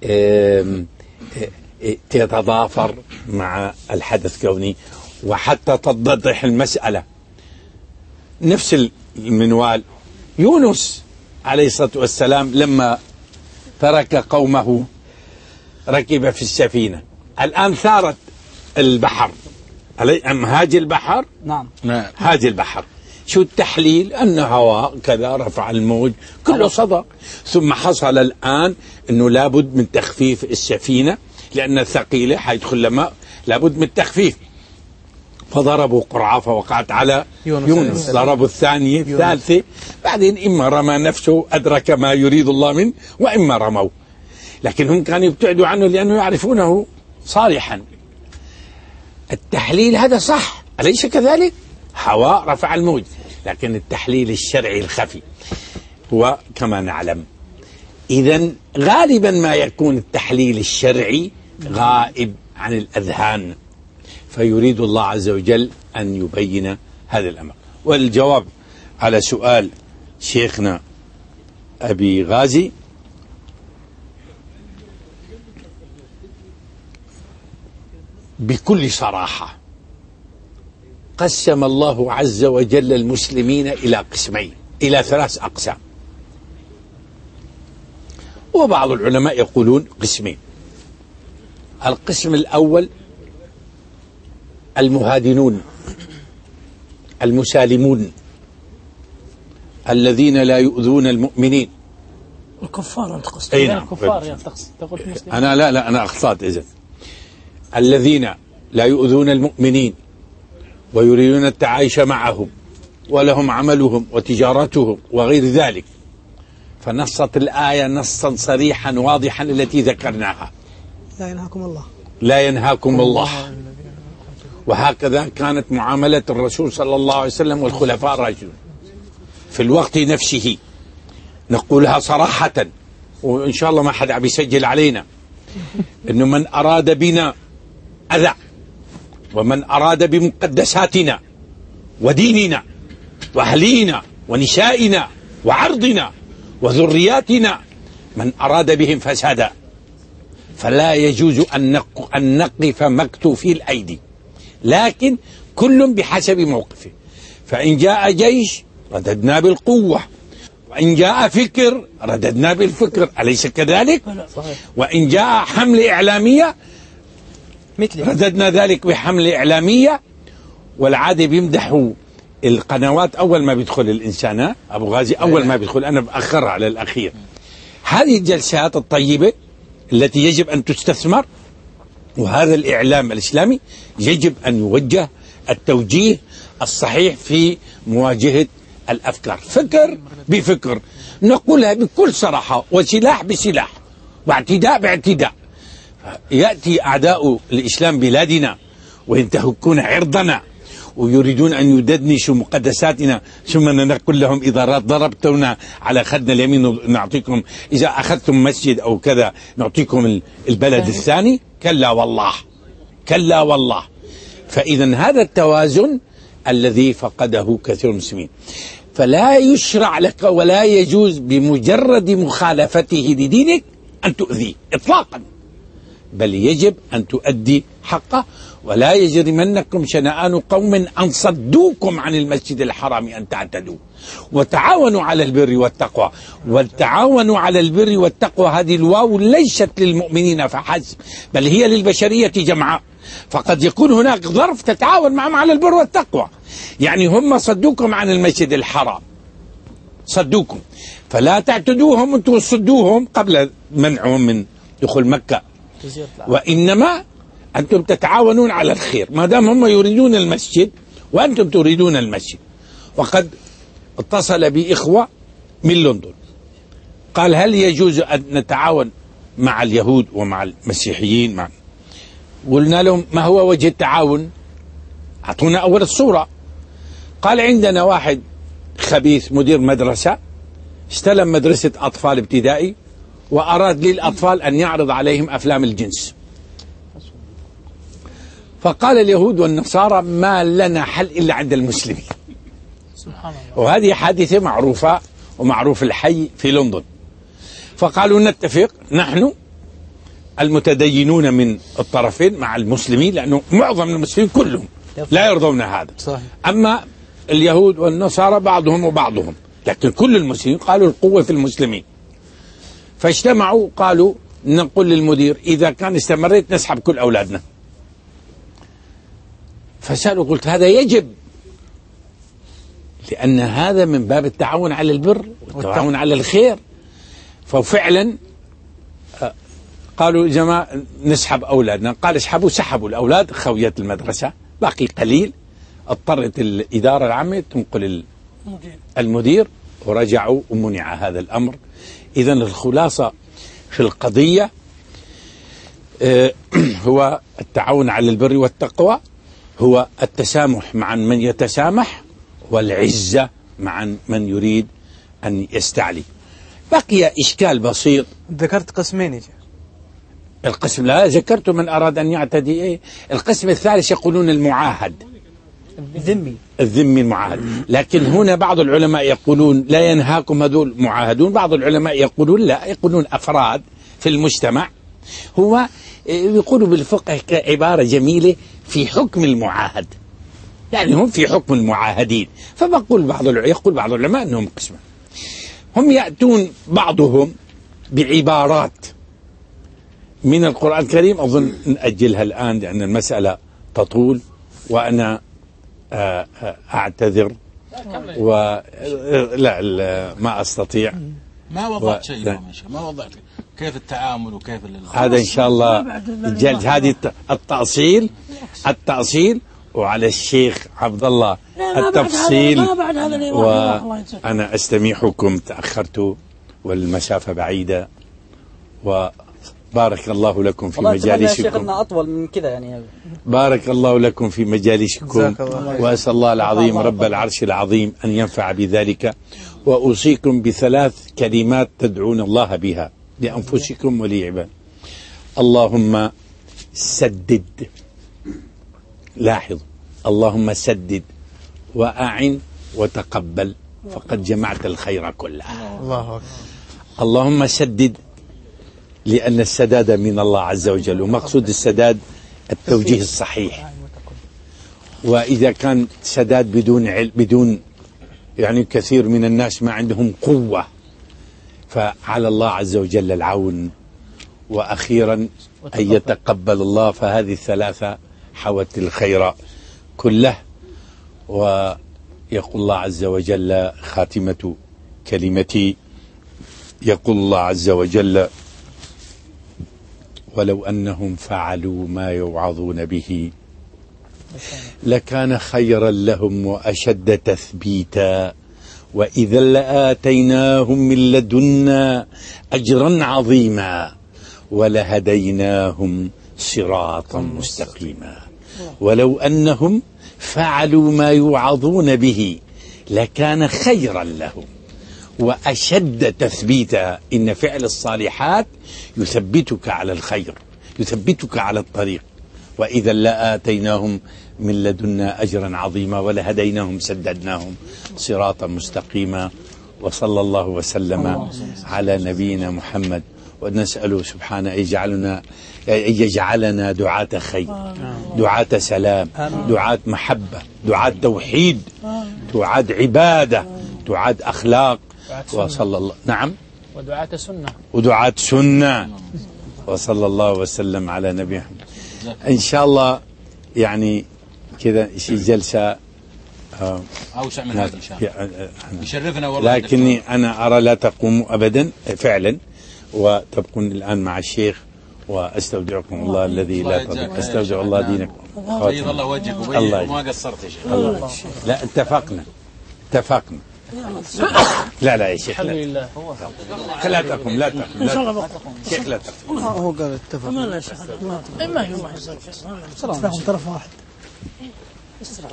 تتضافر مع الحدث الكوني. وحتى تتضح المسألة نفس المنوال، يونس عليه الصلاة والسلام لما ترك قومه ركب في السفينة، الآن ثارت البحر، أم هاج البحر؟ نعم هاج البحر. شو التحليل؟ أن هواء كذا رفع الموج كله صدى. ثم حصل الآن أنه لابد من تخفيف السفينة، لأن الثقيلة حيدخل الماء، لابد من التخفيف. فضربوا قرعة فوقعت على يونس, يونس. ضربوا الثانية الثالثة، بعدين إما رمى نفسه أدرك ما يريد الله منه وإما رموا، لكن هم كانوا يبتعدوا عنه لأنه يعرفونه صالحا. التحليل هذا صح أليس كذلك؟ هواء رفع الموج، لكن التحليل الشرعي الخفي هو كما نعلم. إذن غالبا ما يكون التحليل الشرعي غائب عن الأذهان، فيريد الله عز وجل أن يبين هذا الأمر. والجواب على سؤال شيخنا أبي غازي، بكل صراحة قسم الله عز وجل المسلمين إلى قسمين، إلى ثلاث أقسام، وبعض العلماء يقولون قسمين. القسم الأول المهادنون المسالمون الذين لا يؤذون المؤمنين. الكفار أنت قصدك؟ أي نعم. الكفار يا تقصد تقول مسلمين. أنا لا لا أنا أخطأت. إذن الذين لا يؤذون المؤمنين ويريدون التعايش معهم ولهم عملهم وتجارتهم وغير ذلك، فنصت الآية نصا صريحا واضحا التي ذكرناها: لا ينهاكم الله لا ينهاكم الله. وهكذا كانت معاملة الرسول صلى الله عليه وسلم والخلفاء الراشدون في الوقت نفسه، نقولها صراحة وإن شاء الله ما حد عم يسجل علينا، إنه من أراد بنا أذى ومن أراد بمقدساتنا وديننا وأهلينا ونسائنا وعرضنا وذرياتنا، من أراد بهم فسادا فلا يجوز أن نقف مكتوفي الأيدي، لكن كل بحسب موقفه. فإن جاء جيش رددنا بالقوة، وإن جاء فكر رددنا بالفكر، أليس كذلك؟ وإن جاء حملة إعلامية رددنا ذلك بحملة إعلامية. والعادة بيمدحوا القنوات أول ما بيدخل الإنسان، أبو غازي أول ما بيدخل، أنا بأخر على الأخير. هذه الجلسات الطيبة التي يجب أن تستثمر، وهذا الإعلام الإسلامي يجب أن يوجه التوجيه الصحيح في مواجهة الأفكار، فكر بفكر نقولها بكل صراحة، وسلاح بسلاح، واعتداء باعتداء. يأتي أعداء الإسلام بلادنا وينتهكون عرضنا ويريدون أن يدنسوا مقدساتنا، ثم نقول لهم إذا ضربتونا على خدنا اليمين نعطيكم، إذا أخذتم مسجد أو كذا نعطيكم البلد الثاني. كلا والله، كلا والله. فإذا هذا التوازن الذي فقده كثير من المسلمين، فلا يشرع لك ولا يجوز بمجرد مخالفته لدينك أن تؤذيه إطلاقا، بل يجب أن تؤدي حقه. ولا يجرمنكم شنآن قوم أن صدوكم عن المسجد الحرام أن تعتدوا وتعاونوا على البر والتقوى. والتعاونوا على البر والتقوى هذه الواو ليست للمؤمنين فحسب، بل هي للبشرية جمعاء، فقد يكون هناك ظرف تتعاون معهم على البر والتقوى. يعني هم صدوكم عن المسجد الحرام، صدوكم، فلا تعتدوهم أنتم، صدوهم قبل منعهم من دخول مكة، وإنما أنتم تتعاونون على الخير ما دام هم يريدون المسجد وأنتم تريدون المسجد. وقد اتصل بإخوة من لندن قال: هل يجوز أن نتعاون مع اليهود ومع المسيحيين؟ مع قلنا لهم: ما هو وجه التعاون؟ أعطونا أول الصورة. قال: عندنا واحد خبيث مدير مدرسة استلم مدرسة أطفال ابتدائي وأراد للأطفال أن يعرض عليهم أفلام الجنس، فقال اليهود والنصارى: ما لنا حل إلا عند المسلمين. سبحان الله. وهذه حادثة معروفة ومعروف الحي في لندن. فقالوا: نتفق نحن المتدينون من الطرفين مع المسلمين، لأنه معظم المسلمين كلهم لا يرضون هذا. صحيح. أما اليهود والنصارى بعضهم وبعضهم، لكن كل المسلمين قالوا القوة في المسلمين. فاجتمعوا قالوا: نقول للمدير إذا كان استمريت نسحب كل أولادنا. فسألوا، قلت: هذا يجب، لأن هذا من باب التعاون على البر والتعاون على الخير. ففعلا قالوا: يا جماعة نسحب أولادنا. قال: اسحبوا. سحبوا الأولاد خوية المدرسة باقي قليل، اضطرت الإدارة العامة تنقل المدير ورجعوا ومنع هذا الأمر. إذن الخلاصة في القضية هو التعاون على البر والتقوى، هو التسامح مع من يتسامح، والعزة مع من يريد أن يستعلي. بقي إشكال بسيط. ذكرت قسمين يا شيخ. القسم لا ذكرت من أراد أن يعتدي. إيه؟ القسم الثالث يقولون المعاهد الذمي الذمي المعاهد، لكن هنا بعض العلماء يقولون لا ينهاكم هذول معاهدون، بعض العلماء يقولون لا، يقولون أفراد في المجتمع. هو يقولوا بالفقه كعبارة جميلة في حكم المعاهد، يعني هم في حكم المعاهدين. فبقول بعض يقول بعض العلماء أنهم قسمان، هم يأتون بعضهم بعبارات من القرآن الكريم. أظن نأجلها الآن لأن المسألة تطول وأنا أعتذر ولا لا ما أستطيع. ما وضعت شيء اليوم، ما وضعت كيف التعامل وكيف هذا إن شاء الله الجلد. هذه التأصيل التأصيل وعلى الشيخ عبد الله التفصيل. وأنا أستميحكم، تأخرت والمسافة بعيدة، وبارك الله لكم في مجالسكم. شيخنا أطول من كذا يعني. بارك الله لكم في مجالسكم، وأسأل الله العظيم رب العرش العظيم أن ينفع بذلك. وأوصيكم بثلاث كلمات تدعون الله بها لأنفسكم ولعباد. اللهم سدد، لاحظ، اللهم سدد وأعن وتقبل، فقد جمعت الخير كله. الله أكبر. اللهم سدد، لأن السداد من الله عز وجل، ومقصود السداد التوجيه الصحيح. وإذا كان سداد بدون علم، بدون يعني كثير من الناس ما عندهم قوة، فعلى الله عز وجل العون. وأخيرا أن يتقبل الله، فهذه الثلاثة حوت الخير كله. ويقول الله عز وجل خاتمة كلمتي، يقول الله عز وجل: ولو أنهم فعلوا ما يوعظون به لكان خيرا لهم وأشد تثبيتا وإذا لآتيناهم من لدنا أجرا عظيما ولهديناهم صراطا مستقيما. ولو أنهم فعلوا ما يوعظون به لكان خيرا لهم وأشد تثبيتا. إن فعل الصالحات يثبتك على الخير، يثبتك على الطريق. وإذا لآتيناهم من لدنا أجرا عظيما ولهديناهم سددناهم صراطا مستقيما. وصلى الله وسلم على نبينا محمد، ونسأله سبحانه يجعلنا يجعلنا دعاة خير، دعاة سلام، دعاة محبة، دعاة توحيد، دعاة عبادة، دعاة أخلاق. وصلى الله نعم ودعاة سنة ودعاة سنة. وصلى الله وسلم على نبينا محمد. إن شاء الله يعني كذا شيء جلسة أوسع من هذا إن شاء الله يشرفنا والله. لكني أنا أرى لا تقوم أبدا فعلا، وتبقون الآن مع الشيخ. وأستودعكم الله الذي لا تضيع، أستودع الله دينكم. بيض الله وجهك وما قصرت يا شيخ. الله. لا اتفقنا اتفقنا لا لا يا شيخ لا لا تقم لا تقم لا شيخ لا تقم. هو قال اتفق. ما لا شيخ ما ما هي ما طرف واحد. السلام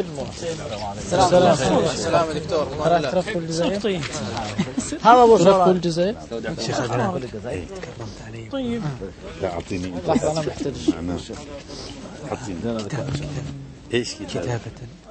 عليكم. السلام دكتور. ترفق الجزائر. هذا ابو ترفق الجزائر. شيخ عدنان الجزائر تكرمت علي. طيب لا اعطيني لحظه انا محتاج انا اعطيني ايش كتابة؟